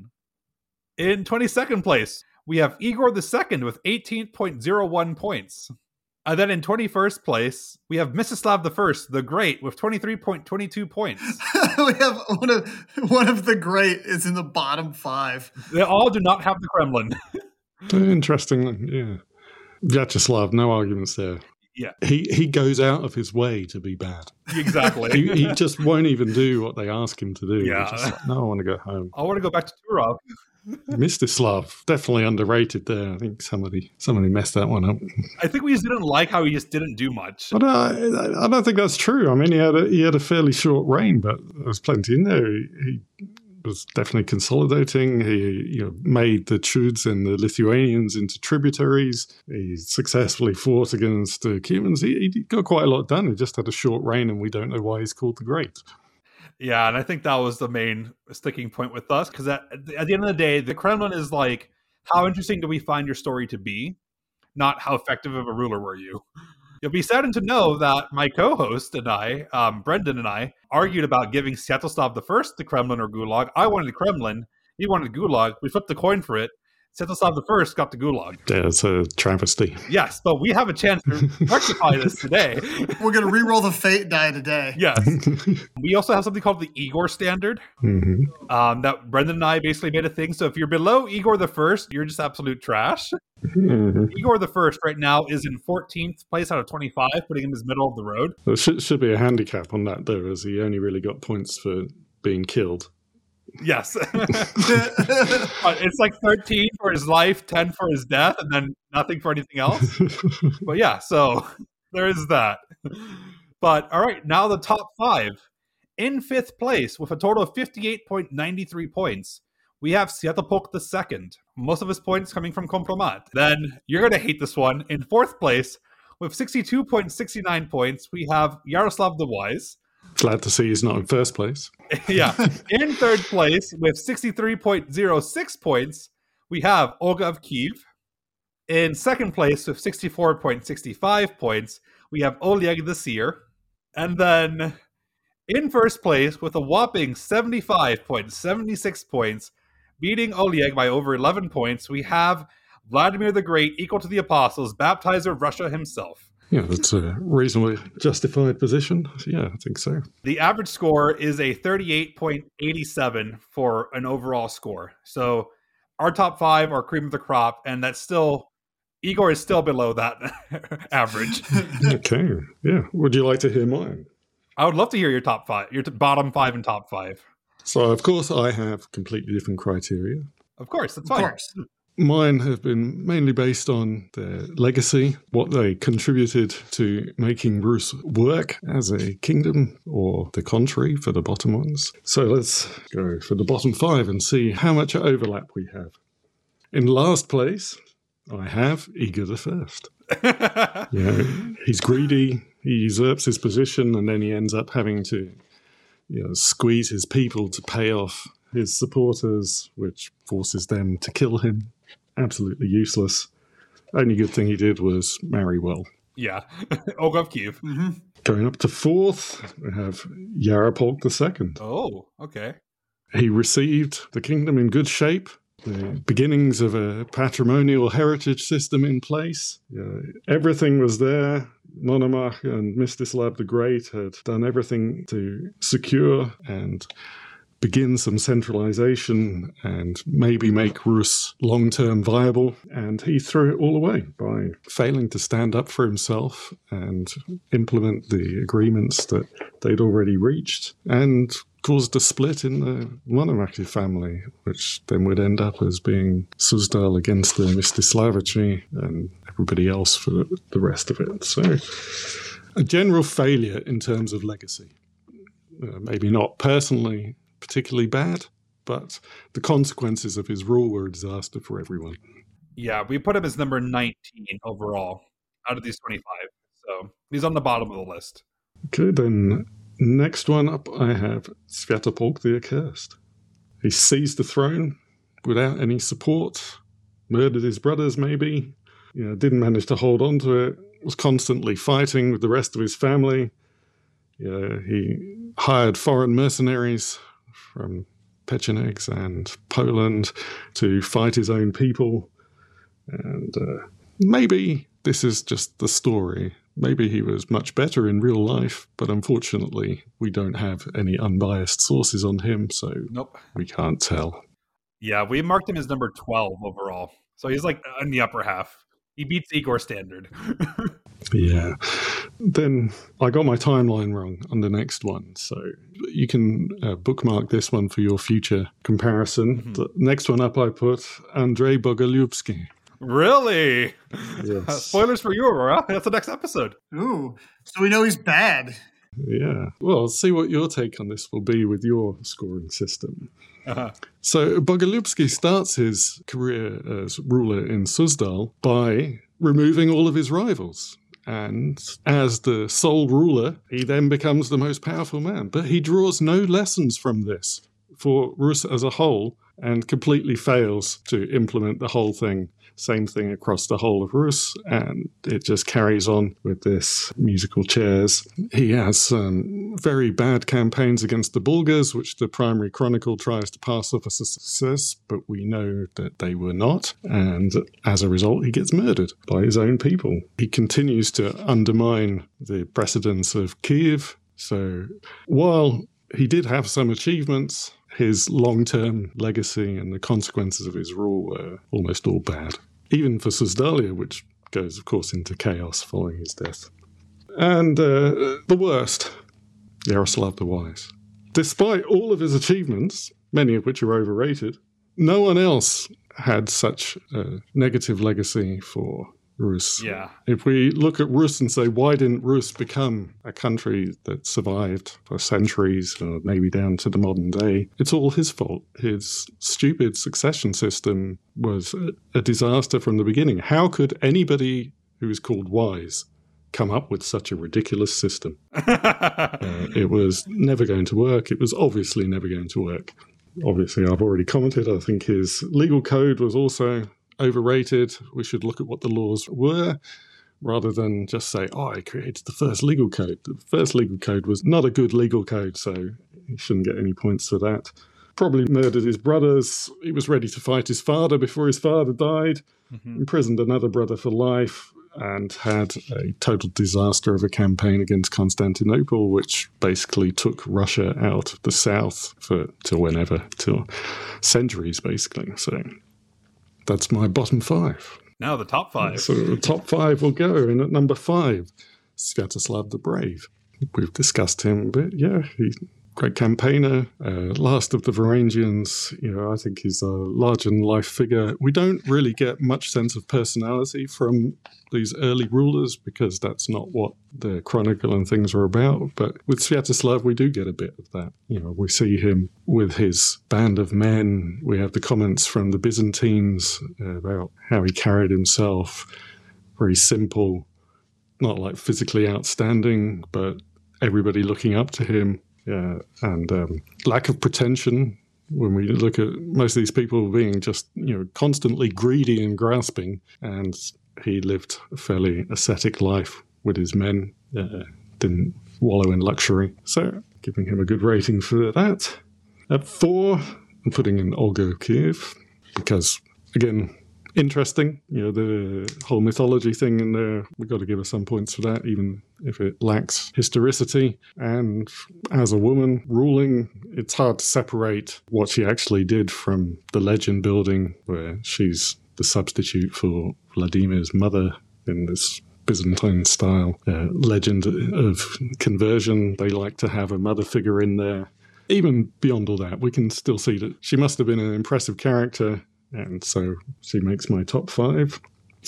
In 22nd place, we have Igor II with 18.01 points. And then in 21st place, we have Mstislav I, the Great, with 23.22 points. We have one of the great is in the bottom 5. They all do not have the Kremlin. Interesting, yeah. Vyacheslav, no arguments there. Yeah. He goes out of his way to be bad. Exactly. He just won't even do what they ask him to do. Yeah. He's just like, no, I want to go home. I want to go back to Turov. Mstislav, definitely underrated there. I think somebody messed that one up. I think we just didn't like how he just didn't do much. But I don't think that's true. I mean, he had a fairly short reign, but there was plenty in there. He was definitely consolidating. He made the Chuds and the Lithuanians into tributaries. He successfully fought against the Kievans. He got quite a lot done. He just had a short reign, and we don't know why he's called the Great. Yeah, and I think that was the main sticking point with us, because at the end of the day, the Kremlin is like, how interesting do we find your story to be, not how effective of a ruler were you. You'll be saddened to know that my co-host and I, Brendan and I, argued about giving Sviatoslav I the Kremlin or Gulag. I wanted the Kremlin, he wanted Gulag. We flipped the coin for it. Sviatoslav I got the Gulag. Yeah, it's a travesty. Yes, but we have a chance to rectify this today. We're going to re-roll the fate die today. Yes. We also have something called the Igor Standard. Mm-hmm. That Brendan and I basically made a thing. So if you're below Igor I, you're just absolute trash. Mm-hmm. Igor I right now is in 14th place out of 25, putting him in the middle of the road. There should be a handicap on that, though, as he only really got points for being killed. Yes. It's like 13 for his life, 10 for his death, and then nothing for anything else. But yeah, so there is that. But all right, now the top 5. In 5th place with a total of 58.93 points, we have Sviatopolk II, most of his points coming from Kompromat. Then, you're going to hate this one, in 4th place, with 62.69 points, we have Yaroslav the Wise. Glad to see he's not in first place. Yeah. In 3rd place, with 63.06 points, we have Olga of Kiev. In 2nd place, with 64.65 points, we have Oleg the Seer. And then, in 1st place, with a whopping 75.76 points, beating Oleg by over 11 points, we have Vladimir the Great, equal to the Apostles, baptizer of Russia himself. Yeah, that's a reasonably justified position. Yeah, I think so. The average score is a 38.87 for an overall score. So our top 5 are cream of the crop, and that's still, Igor is still below that average. Okay, yeah. Would you like to hear mine? I would love to hear your top 5, your bottom 5 and top 5. So, of course, I have completely different criteria. Of course, that's fine. Of course. Mine have been mainly based on their legacy, what they contributed to making Rus work as a kingdom, or the contrary for the bottom ones. So let's go for the bottom 5 and see how much overlap we have. In last place, I have Igor I. He's greedy, he usurps his position, and then he ends up having to squeeze his people to pay off his supporters, which forces them to kill him. Absolutely useless. Only good thing he did was marry well. Yeah. Olga of Kiev. Mm-hmm. Going up to 4th, we have Yaropolk II. Oh, okay. He received the kingdom in good shape, the beginnings of a patrimonial heritage system in place. Everything was there. Monomach and Mstislav the Great had done everything to secure and begin some centralization and maybe make Rus long-term viable. And he threw it all away by failing to stand up for himself and implement the agreements that they'd already reached, and caused a split in the Monomach family, which then would end up as being Suzdal against the Mstislavici and everybody else for the rest of it. So a general failure in terms of legacy. Maybe not personally particularly bad, but the consequences of his rule were a disaster for everyone. Yeah, we put him as number 19 overall out of these 25. So he's on the bottom of the list. Okay, then next one up I have Sviatopolk the Accursed. He seized the throne without any support, murdered his brothers maybe, didn't manage to hold on to it, was constantly fighting with the rest of his family. He hired foreign mercenaries from Pechenegs and Poland to fight his own people. And maybe this is just the story. Maybe he was much better in real life, but unfortunately we don't have any unbiased sources on him, so we can't tell. Yeah, we marked him as number 12 overall. So he's like in the upper half. He beats Igor Standard. Yeah. Then I got my timeline wrong on the next one. So you can bookmark this one for your future comparison. Mm-hmm. The next one up I put Andrei Bogolyubsky. Really? Yes. Spoilers for you, Aurora. That's the next episode. Ooh, so we know he's bad. Yeah. Well, see what your take on this will be with your scoring system. Uh-huh. So Bogolyubsky starts his career as ruler in Suzdal by removing all of his rivals. And as the sole ruler, he then becomes the most powerful man. But he draws no lessons from this for Rus as a whole and completely fails to implement the whole thing. Same thing across the whole of Rus, and it just carries on with this musical chairs. He has some very bad campaigns against the Bulgars, which the primary chronicle tries to pass off as a success, but we know that they were not, and as a result, he gets murdered by his own people. He continues to undermine the precedence of Kiev, so while he did have some achievements, his long-term legacy and the consequences of his rule were almost all bad. Even for Suzdalia, which goes, of course, into chaos following his death. And the worst, Yaroslav the Wise. Despite all of his achievements, many of which are overrated, no one else had such a negative legacy for Rus. Yeah. If we look at Rus and say, why didn't Rus become a country that survived for centuries, or maybe down to the modern day, it's all his fault. His stupid succession system was a disaster from the beginning. How could anybody who is called wise come up with such a ridiculous system? It was never going to work. It was obviously never going to work. Obviously, I've already commented, I think his legal code was also overrated. We should look at what the laws were rather than just say, oh, I created the first legal code. The first legal code was not a good legal code, so he shouldn't get any points for that. Probably murdered his brothers. He was ready to fight his father before his father died. Imprisoned another brother for life, and had a total disaster of a campaign against Constantinople, which basically took Russia out of the south till centuries, basically. So that's my bottom 5. Now the top 5. So the top 5 will go. And at number 5, Sviatoslav the Brave. We've discussed him a bit. Yeah, great campaigner, last of the Varangians. I think he's a larger-than-life figure. We don't really get much sense of personality from these early rulers because that's not what the chronicle and things are about. But with Sviatoslav, we do get a bit of that. We see him with his band of men. We have the comments from the Byzantines about how he carried himself. Very simple, not like physically outstanding, but everybody looking up to him. And lack of pretension. When we look at most of these people being just, constantly greedy and grasping, and he lived a fairly ascetic life with his men, didn't wallow in luxury. So, giving him a good rating for that. At 4, I'm putting in Olga Kiev, because, again, interesting. The whole mythology thing in there, we've got to give her some points for that, even if it lacks historicity. And as a woman ruling, it's hard to separate what she actually did from the legend building, where she's the substitute for Vladimir's mother in this Byzantine style legend of conversion. They like to have a mother figure in there. Even beyond all that, we can still see that she must have been an impressive character. And so she makes my top 5.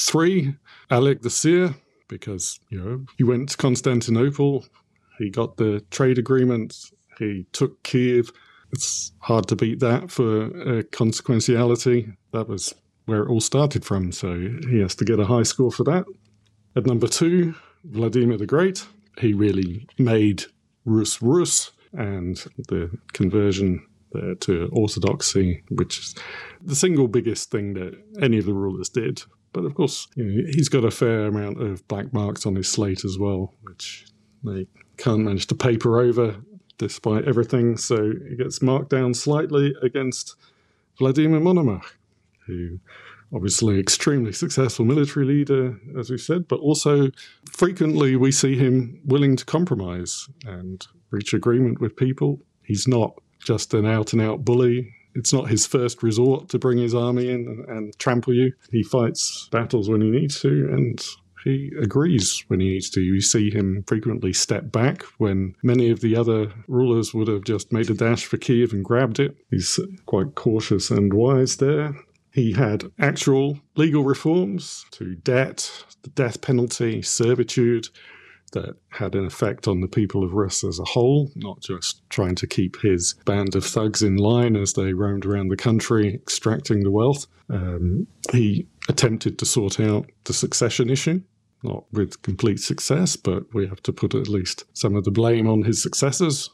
3, Alec the Seer, because, he went to Constantinople, he got the trade agreement, he took Kiev. It's hard to beat that for consequentiality. That was where it all started from, so he has to get a high score for that. At number 2, Vladimir the Great. He really made Rus, and the conversion to orthodoxy, which is the single biggest thing that any of the rulers did. But of course, he's got a fair amount of black marks on his slate as well, which they can't manage to paper over despite everything. So he gets marked down slightly against Vladimir Monomach, who obviously extremely successful military leader, as we said, but also frequently we see him willing to compromise and reach agreement with people. He's not just an out-and-out bully. It's not his first resort to bring his army in and trample you. He fights battles when he needs to, and he agrees when he needs to. You see him frequently step back when many of the other rulers would have just made a dash for Kiev and grabbed it. He's quite cautious and wise there. He had actual legal reforms to debt, the death penalty, servitude, that had an effect on the people of Rus as a whole, not just trying to keep his band of thugs in line as they roamed around the country extracting the wealth. He attempted to sort out the succession issue, not with complete success, but we have to put at least some of the blame on his successors.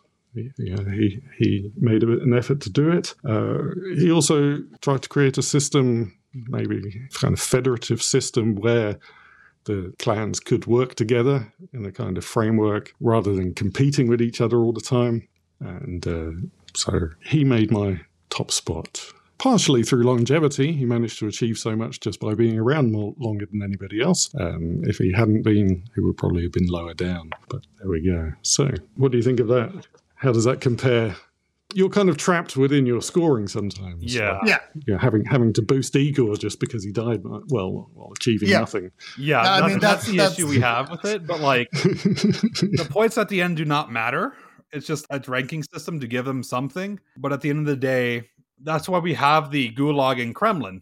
He made an effort to do it. He also tried to create a system, maybe kind of federative system, where the clans could work together in a kind of framework rather than competing with each other all the time. And so he made my top spot. Partially through longevity, he managed to achieve so much just by being around longer than anybody else. If he hadn't been, he would probably have been lower down. But there we go. So what do you think of that? How does that compare? You're kind of trapped within your scoring sometimes. Yeah. Having to boost Igor just because he died, while achieving nothing. Yeah, that's the issue we have with it. But the points at the end do not matter. It's just a ranking system to give them something. But at the end of the day, that's why we have the Gulag and Kremlin,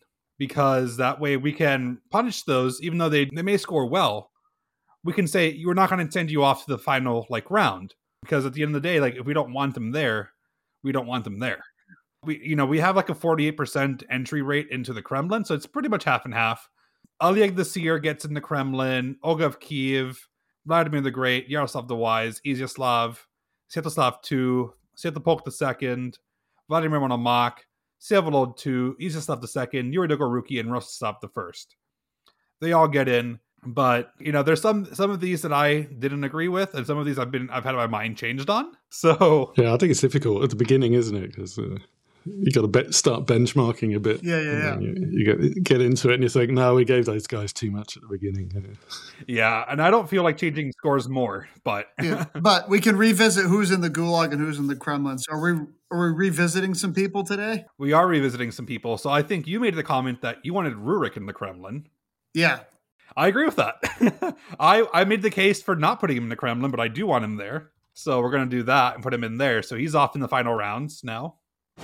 because that way we can punish those, even though they may score well. We can say, we're not going to send you off to the final round, because at the end of the day, if we don't want them there, we don't want them there. We have a 48% entry rate into the Kremlin, so it's pretty much half and half. Oleg the Seer gets in the Kremlin, Olga of Kiev, Vladimir the Great, Yaroslav the Wise, Iziaslav, Sviatoslav II, Sviatopolk II, Vladimir Monomakh, Vsevolod II, Iziaslav II, Yuri Dolgoruki, and Rostislav I. They all get in, but there's some of these that I didn't agree with, and some of these I've had my mind changed on. So yeah, I think it's difficult at the beginning, isn't it? Because you got to start benchmarking a bit. Yeah. You get into it and you think, no, we gave those guys too much at the beginning. Yeah, and I don't feel like changing scores more, but yeah, but we can revisit who's in the Gulag and who's in the Kremlin. So are we revisiting some people today? We are revisiting some people. So I think you made the comment that you wanted Rurik in the Kremlin. Yeah. I agree with that. I made the case for not putting him in the Kremlin, but I do want him there. So we're going to do that and put him in there. So he's off in the final rounds now.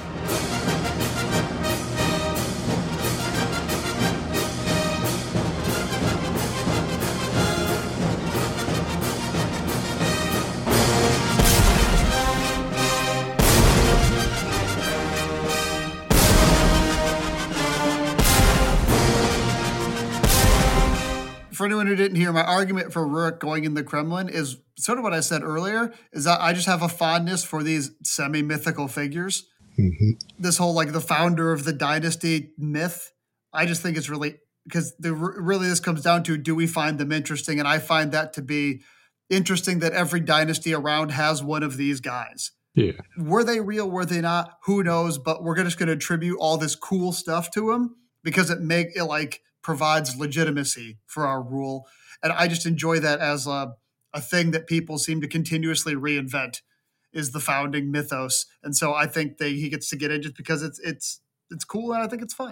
For anyone who didn't hear, my argument for Rurik going in the Kremlin is sort of what I said earlier, is that I just have a fondness for these semi-mythical figures. Mm-hmm. This whole, the founder of the dynasty myth, I just think it's really, because really this comes down to, do we find them interesting? And I find that to be interesting, that every dynasty around has one of these guys. Yeah. Were they real? Were they not? Who knows? But we're just going to attribute all this cool stuff to them because it provides legitimacy for our rule. And I just enjoy that as a thing that people seem to continuously reinvent, is the founding mythos. And so I think he gets to get in just because it's cool, and I think it's fun.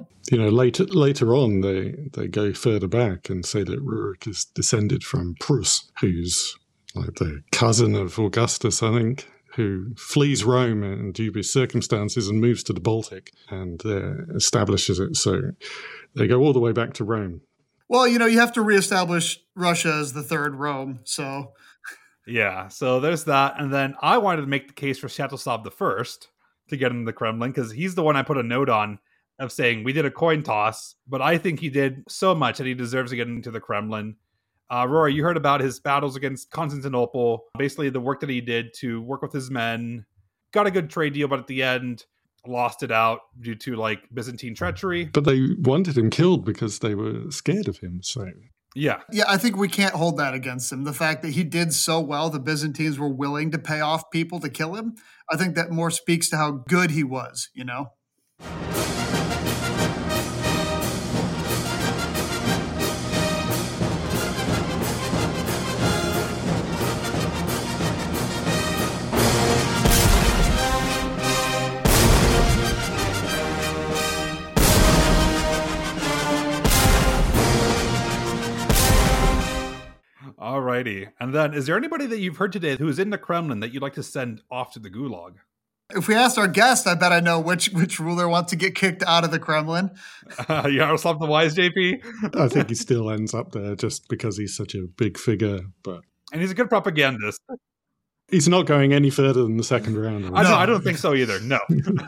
Later on, they go further back and say that Rurik is descended from Prus, who's the cousin of Augustus, I think, who flees Rome in dubious circumstances and moves to the Baltic and establishes it. So they go all the way back to Rome. Well, you have to reestablish Russia as the third Rome, so... Yeah, so there's that. And then I wanted to make the case for Sviatoslav I to get into the Kremlin, because he's the one I put a note on of saying we did a coin toss, but I think he did so much that he deserves to get into the Kremlin. Rory, you heard about his battles against Constantinople, basically the work that he did to work with his men, got a good trade deal, but at the end lost it out due to Byzantine treachery. But they wanted him killed because they were scared of him, so... Yeah, I think we can't hold that against him. The fact that he did so well, the Byzantines were willing to pay off people to kill him, I think that more speaks to how good he was, Alrighty. And then, is there anybody that you've heard today who is in the Kremlin that you'd like to send off to the Gulag? If we asked our guest, I bet I know which ruler wants to get kicked out of the Kremlin. Yaroslav the Wise, JP? I think he still ends up there just because he's such a big figure. And he's a good propagandist. He's not going any further than the second round. I don't think so either. No.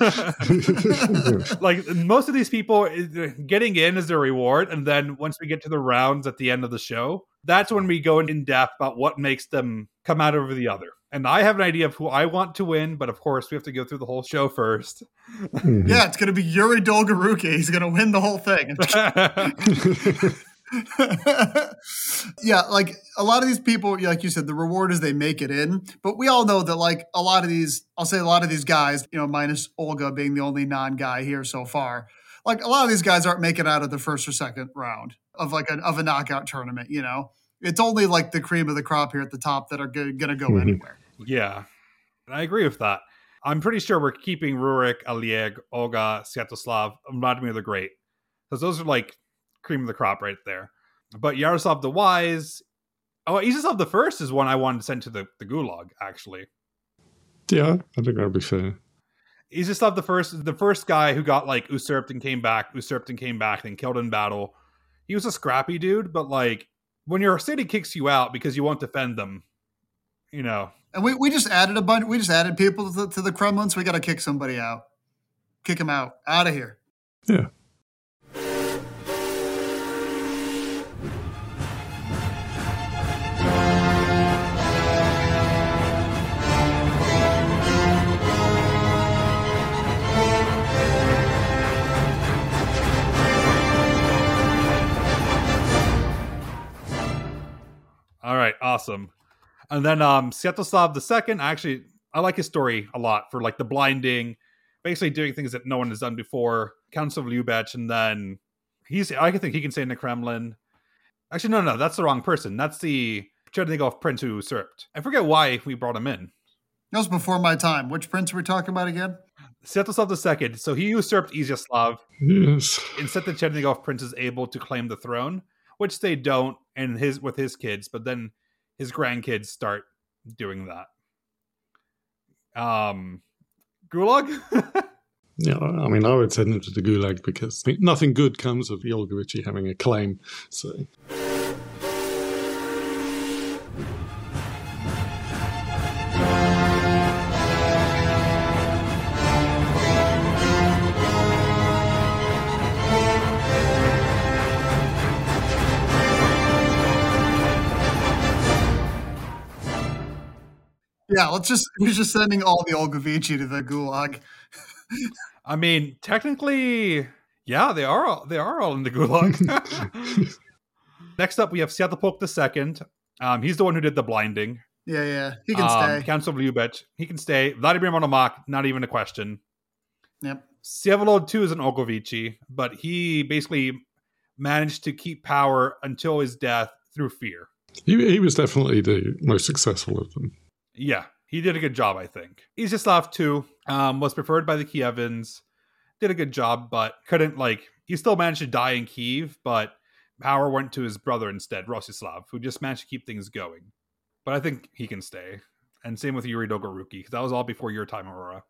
Most of these people, getting in is their reward. And then once we get to the rounds at the end of the show, that's when we go in depth about what makes them come out over the other. And I have an idea of who I want to win, but of course we have to go through the whole show first. Yeah, it's going to be Yuri Dolgoruki. He's going to win the whole thing. Yeah, a lot of these people, like you said, the reward is they make it in. But we all know that a lot of these guys, minus Olga being the only non-guy here so far, a lot of these guys aren't making out of the first or second round of a knockout tournament. It's only the cream of the crop here at the top that are going to go anywhere. Yeah, I agree with that. I'm pretty sure we're keeping Rurik, Oleg, Olga, Sviatoslav, Vladimir the Great, because those are cream of the crop right there. But Yaroslav the Wise, Iziaslav the First is one I wanted to send to the Gulag, actually. Yeah, I think that would be fair. He's just not the first guy who got like usurped and came back, then killed in battle. He was a scrappy dude, but like when your city kicks you out because you won't defend them, you know. And we just added a bunch. We just added people to the Kremlin, so we got to kick somebody out. Kick him out of here. Yeah. All right, awesome. And then Sviatoslav II, I like his story a lot for like the blinding, basically doing things that no one has done before. Council of Lyubech, and then I think he can stay in the Kremlin. Actually, no, that's the wrong person. That's the Chernigov prince who usurped. I forget why we brought him in. That was before my time. Which prince are we talking about again? Sviatoslav II. So he usurped Izyaslav. Yes. Instead, the Chernigov prince is able to claim the throne, which they don't with his kids, but then his grandkids start doing that. Gulag? Yeah, I mean, I would send him to the Gulag because nothing good comes of the Olgovichy having a claim. So. Yeah, we're just sending all the Olgovichy to the Gulag. I mean, technically, yeah, they are all in the Gulag. Next up, we have Sviatopolk II. He's the one who did the blinding. Yeah, he can stay. Council of Lyubech, he can stay. Vladimir Monomakh, not even a question. Yep. Vsevolod II is an Olgovichy, but he basically managed to keep power until his death through fear. He was definitely the most successful of them. Yeah, he did a good job, I think. Izyaslav II was preferred by the Kievans, did a good job, but he still managed to die in Kiev, but power went to his brother instead, Rostislav, who just managed to keep things going. But I think he can stay. And same with Yuri Dolgoruki, because that was all before your time, Aurora.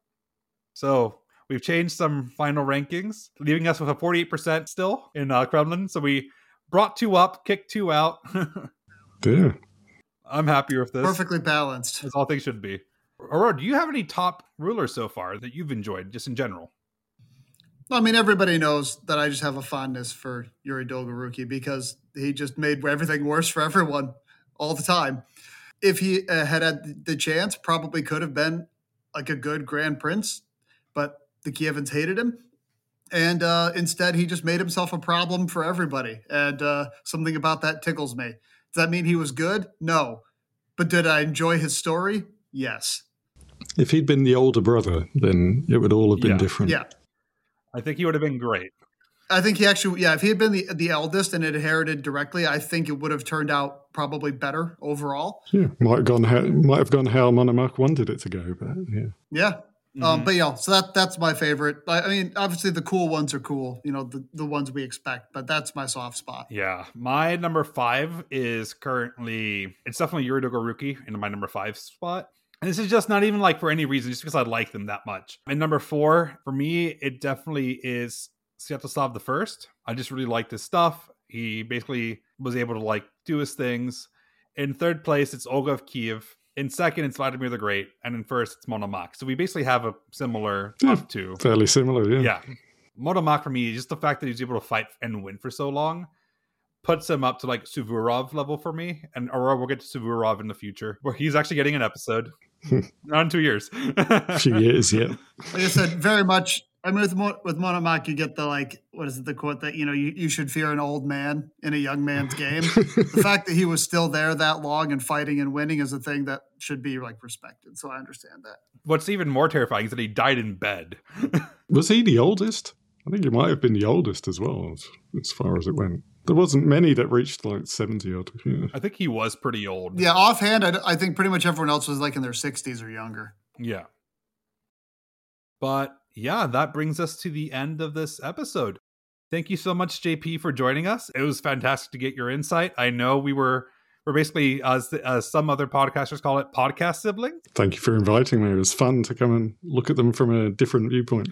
So we've changed some final rankings, leaving us with a 48% still in Kremlin. So we brought 2 up, kicked 2 out. Yeah. I'm happier with this. Perfectly balanced. As all things should be. Aurora, do you have any top rulers so far that you've enjoyed, just in general? I mean, everybody knows that I just have a fondness for Yuri Dolgoruki because he just made everything worse for everyone all the time. If he had the chance, probably could have been like a good Grand Prince, but the Kievans hated him. And instead, he just made himself a problem for everybody. And something about that tickles me. Does that mean he was good? No. But did I enjoy his story? Yes. If he'd been the older brother, then it would all have been different. Yeah. I think he would have been great. I think he actually, if he had been the eldest and inherited directly, I think it would have turned out probably better overall. Yeah, might have gone how Monomakh wanted it to go, but yeah. Yeah. But so that's my favorite. I mean, obviously the cool ones are cool, the ones we expect, but that's my soft spot. Yeah. My number 5 is it's definitely Yuri Dolgoruki in my number 5 spot. And this is just not even for any reason, just because I like them that much. And number 4, for me, it definitely is Sviatoslav I. I just really liked his stuff. He basically was able to do his things. In third place, it's Olga of Kiev. In second, it's Vladimir the Great. And in first, it's Monomakh. So we basically have a similar top 2. Fairly similar, yeah. Yeah. Monomakh, for me, just the fact that he was able to fight and win for so long puts him up to Suvorov level for me. And Aurora, we'll get to Suvorov in the future, where he's actually getting an episode. Not in 2 years. A few years, yeah. Like I said, very much. I mean, with Monomakh, you get the what is it, the quote that you should fear an old man in a young man's game. The fact that he was still there that long and fighting and winning is a thing that should be respected. So I understand that. What's even more terrifying is that he died in bed. Was he the oldest? I think he might have been the oldest as well, as far as it went. There wasn't many that reached 70 odd. Yeah. I think he was pretty old. Yeah, offhand, I think pretty much everyone else was in their 60s or younger. Yeah. But yeah, that brings us to the end of this episode. Thank you so much, JP, for joining us. It was fantastic to get your insight. I know we're We're basically, as some other podcasters call it, podcast siblings. Thank you for inviting me. It was fun to come and look at them from a different viewpoint.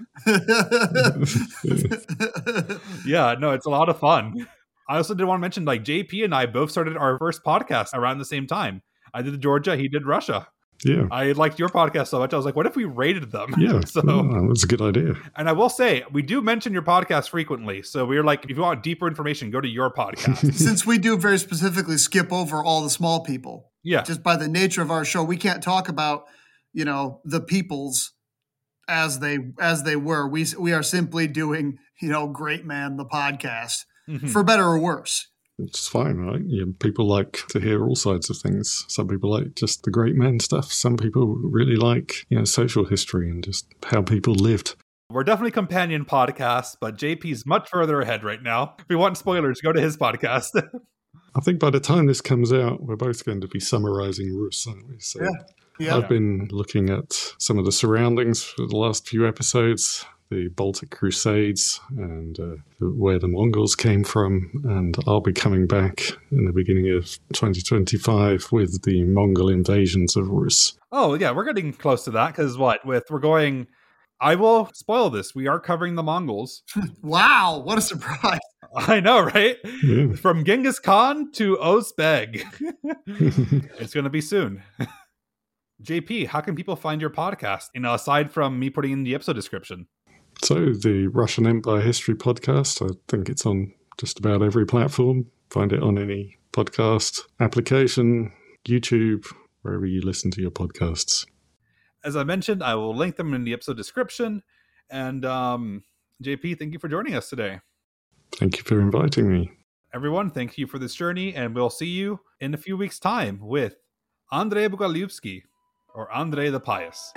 Yeah, no, it's a lot of fun. I also did want to mention, like, JP and I both started our first podcast around the same time. I did Georgia, he did Russia. Yeah. I liked your podcast so much. I was like, what if we rated them? Yeah. So That's a good idea. And I will say, we do mention your podcast frequently. So we were like, if you want deeper information, go to your podcast. Since we do very specifically skip over all the small people. Yeah. Just by the nature of our show, we can't talk about, the peoples as they were. We are simply doing, Great Man, the podcast, for better or worse. It's fine, right? Yeah, people like to hear all sides of things. Some people like just the great men stuff. Some people really like, social history and just how people lived. We're definitely companion podcasts, but JP's much further ahead right now. If you want spoilers, go to his podcast. I think by the time this comes out, we're both going to be summarizing Rus, aren't we? So Yeah. I've been looking at some of the surroundings for the last few episodes. The Baltic Crusades and where the Mongols came from. And I'll be coming back in the beginning of 2025 with the Mongol invasions of Rus. Oh, yeah, we're getting close to that because I will spoil this. We are covering the Mongols. Wow, what a surprise. I know, right? Yeah. From Genghis Khan to Ozbeg. It's going to be soon. JP, how can people find your podcast? Aside from me putting in the episode description. So the Russian Empire History Podcast, I think it's on just about every platform. Find it on any podcast application, YouTube, wherever you listen to your podcasts. As I mentioned, I will link them in the episode description. And JP, thank you for joining us today. Thank you for inviting me. Everyone, thank you for this journey, and we'll see you in a few weeks' time with Andrei Bogolyubsky, or Andrei the Pious.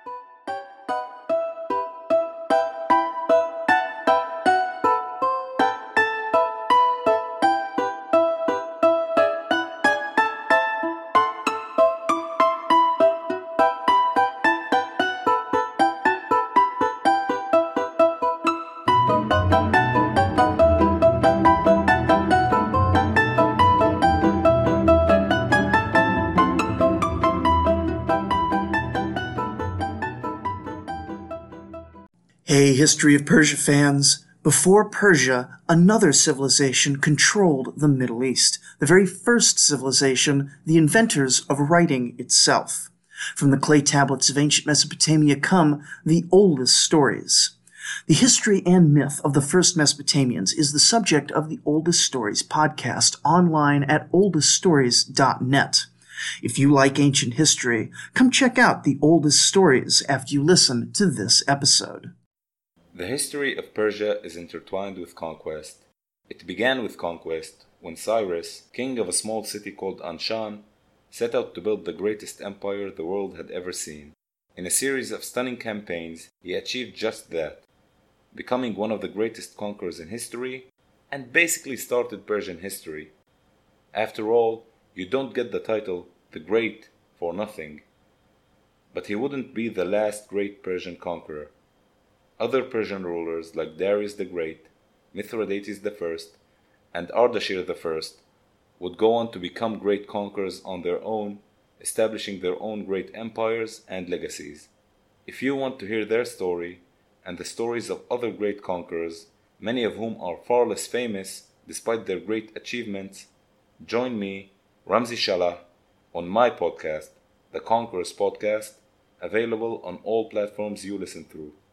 Hey, History of Persia fans. Before Persia, another civilization controlled the Middle East, the very first civilization, the inventors of writing itself. From the clay tablets of ancient Mesopotamia come the oldest stories. The history and myth of the first Mesopotamians is the subject of the Oldest Stories podcast online at oldeststories.net. If you like ancient history, come check out the Oldest Stories after you listen to this episode. The history of Persia is intertwined with conquest. It began with conquest when Cyrus, king of a small city called Anshan, set out to build the greatest empire the world had ever seen. In a series of stunning campaigns, he achieved just that, becoming one of the greatest conquerors in history, and basically started Persian history. After all, you don't get the title the Great for nothing. But he wouldn't be the last great Persian conqueror. Other Persian rulers like Darius the Great, Mithridates I, and Ardashir I would go on to become great conquerors on their own, establishing their own great empires and legacies. If you want to hear their story, and the stories of other great conquerors, many of whom are far less famous despite their great achievements, join me, Ramzi Shalah, on my podcast, The Conquerors Podcast, available on all platforms you listen through.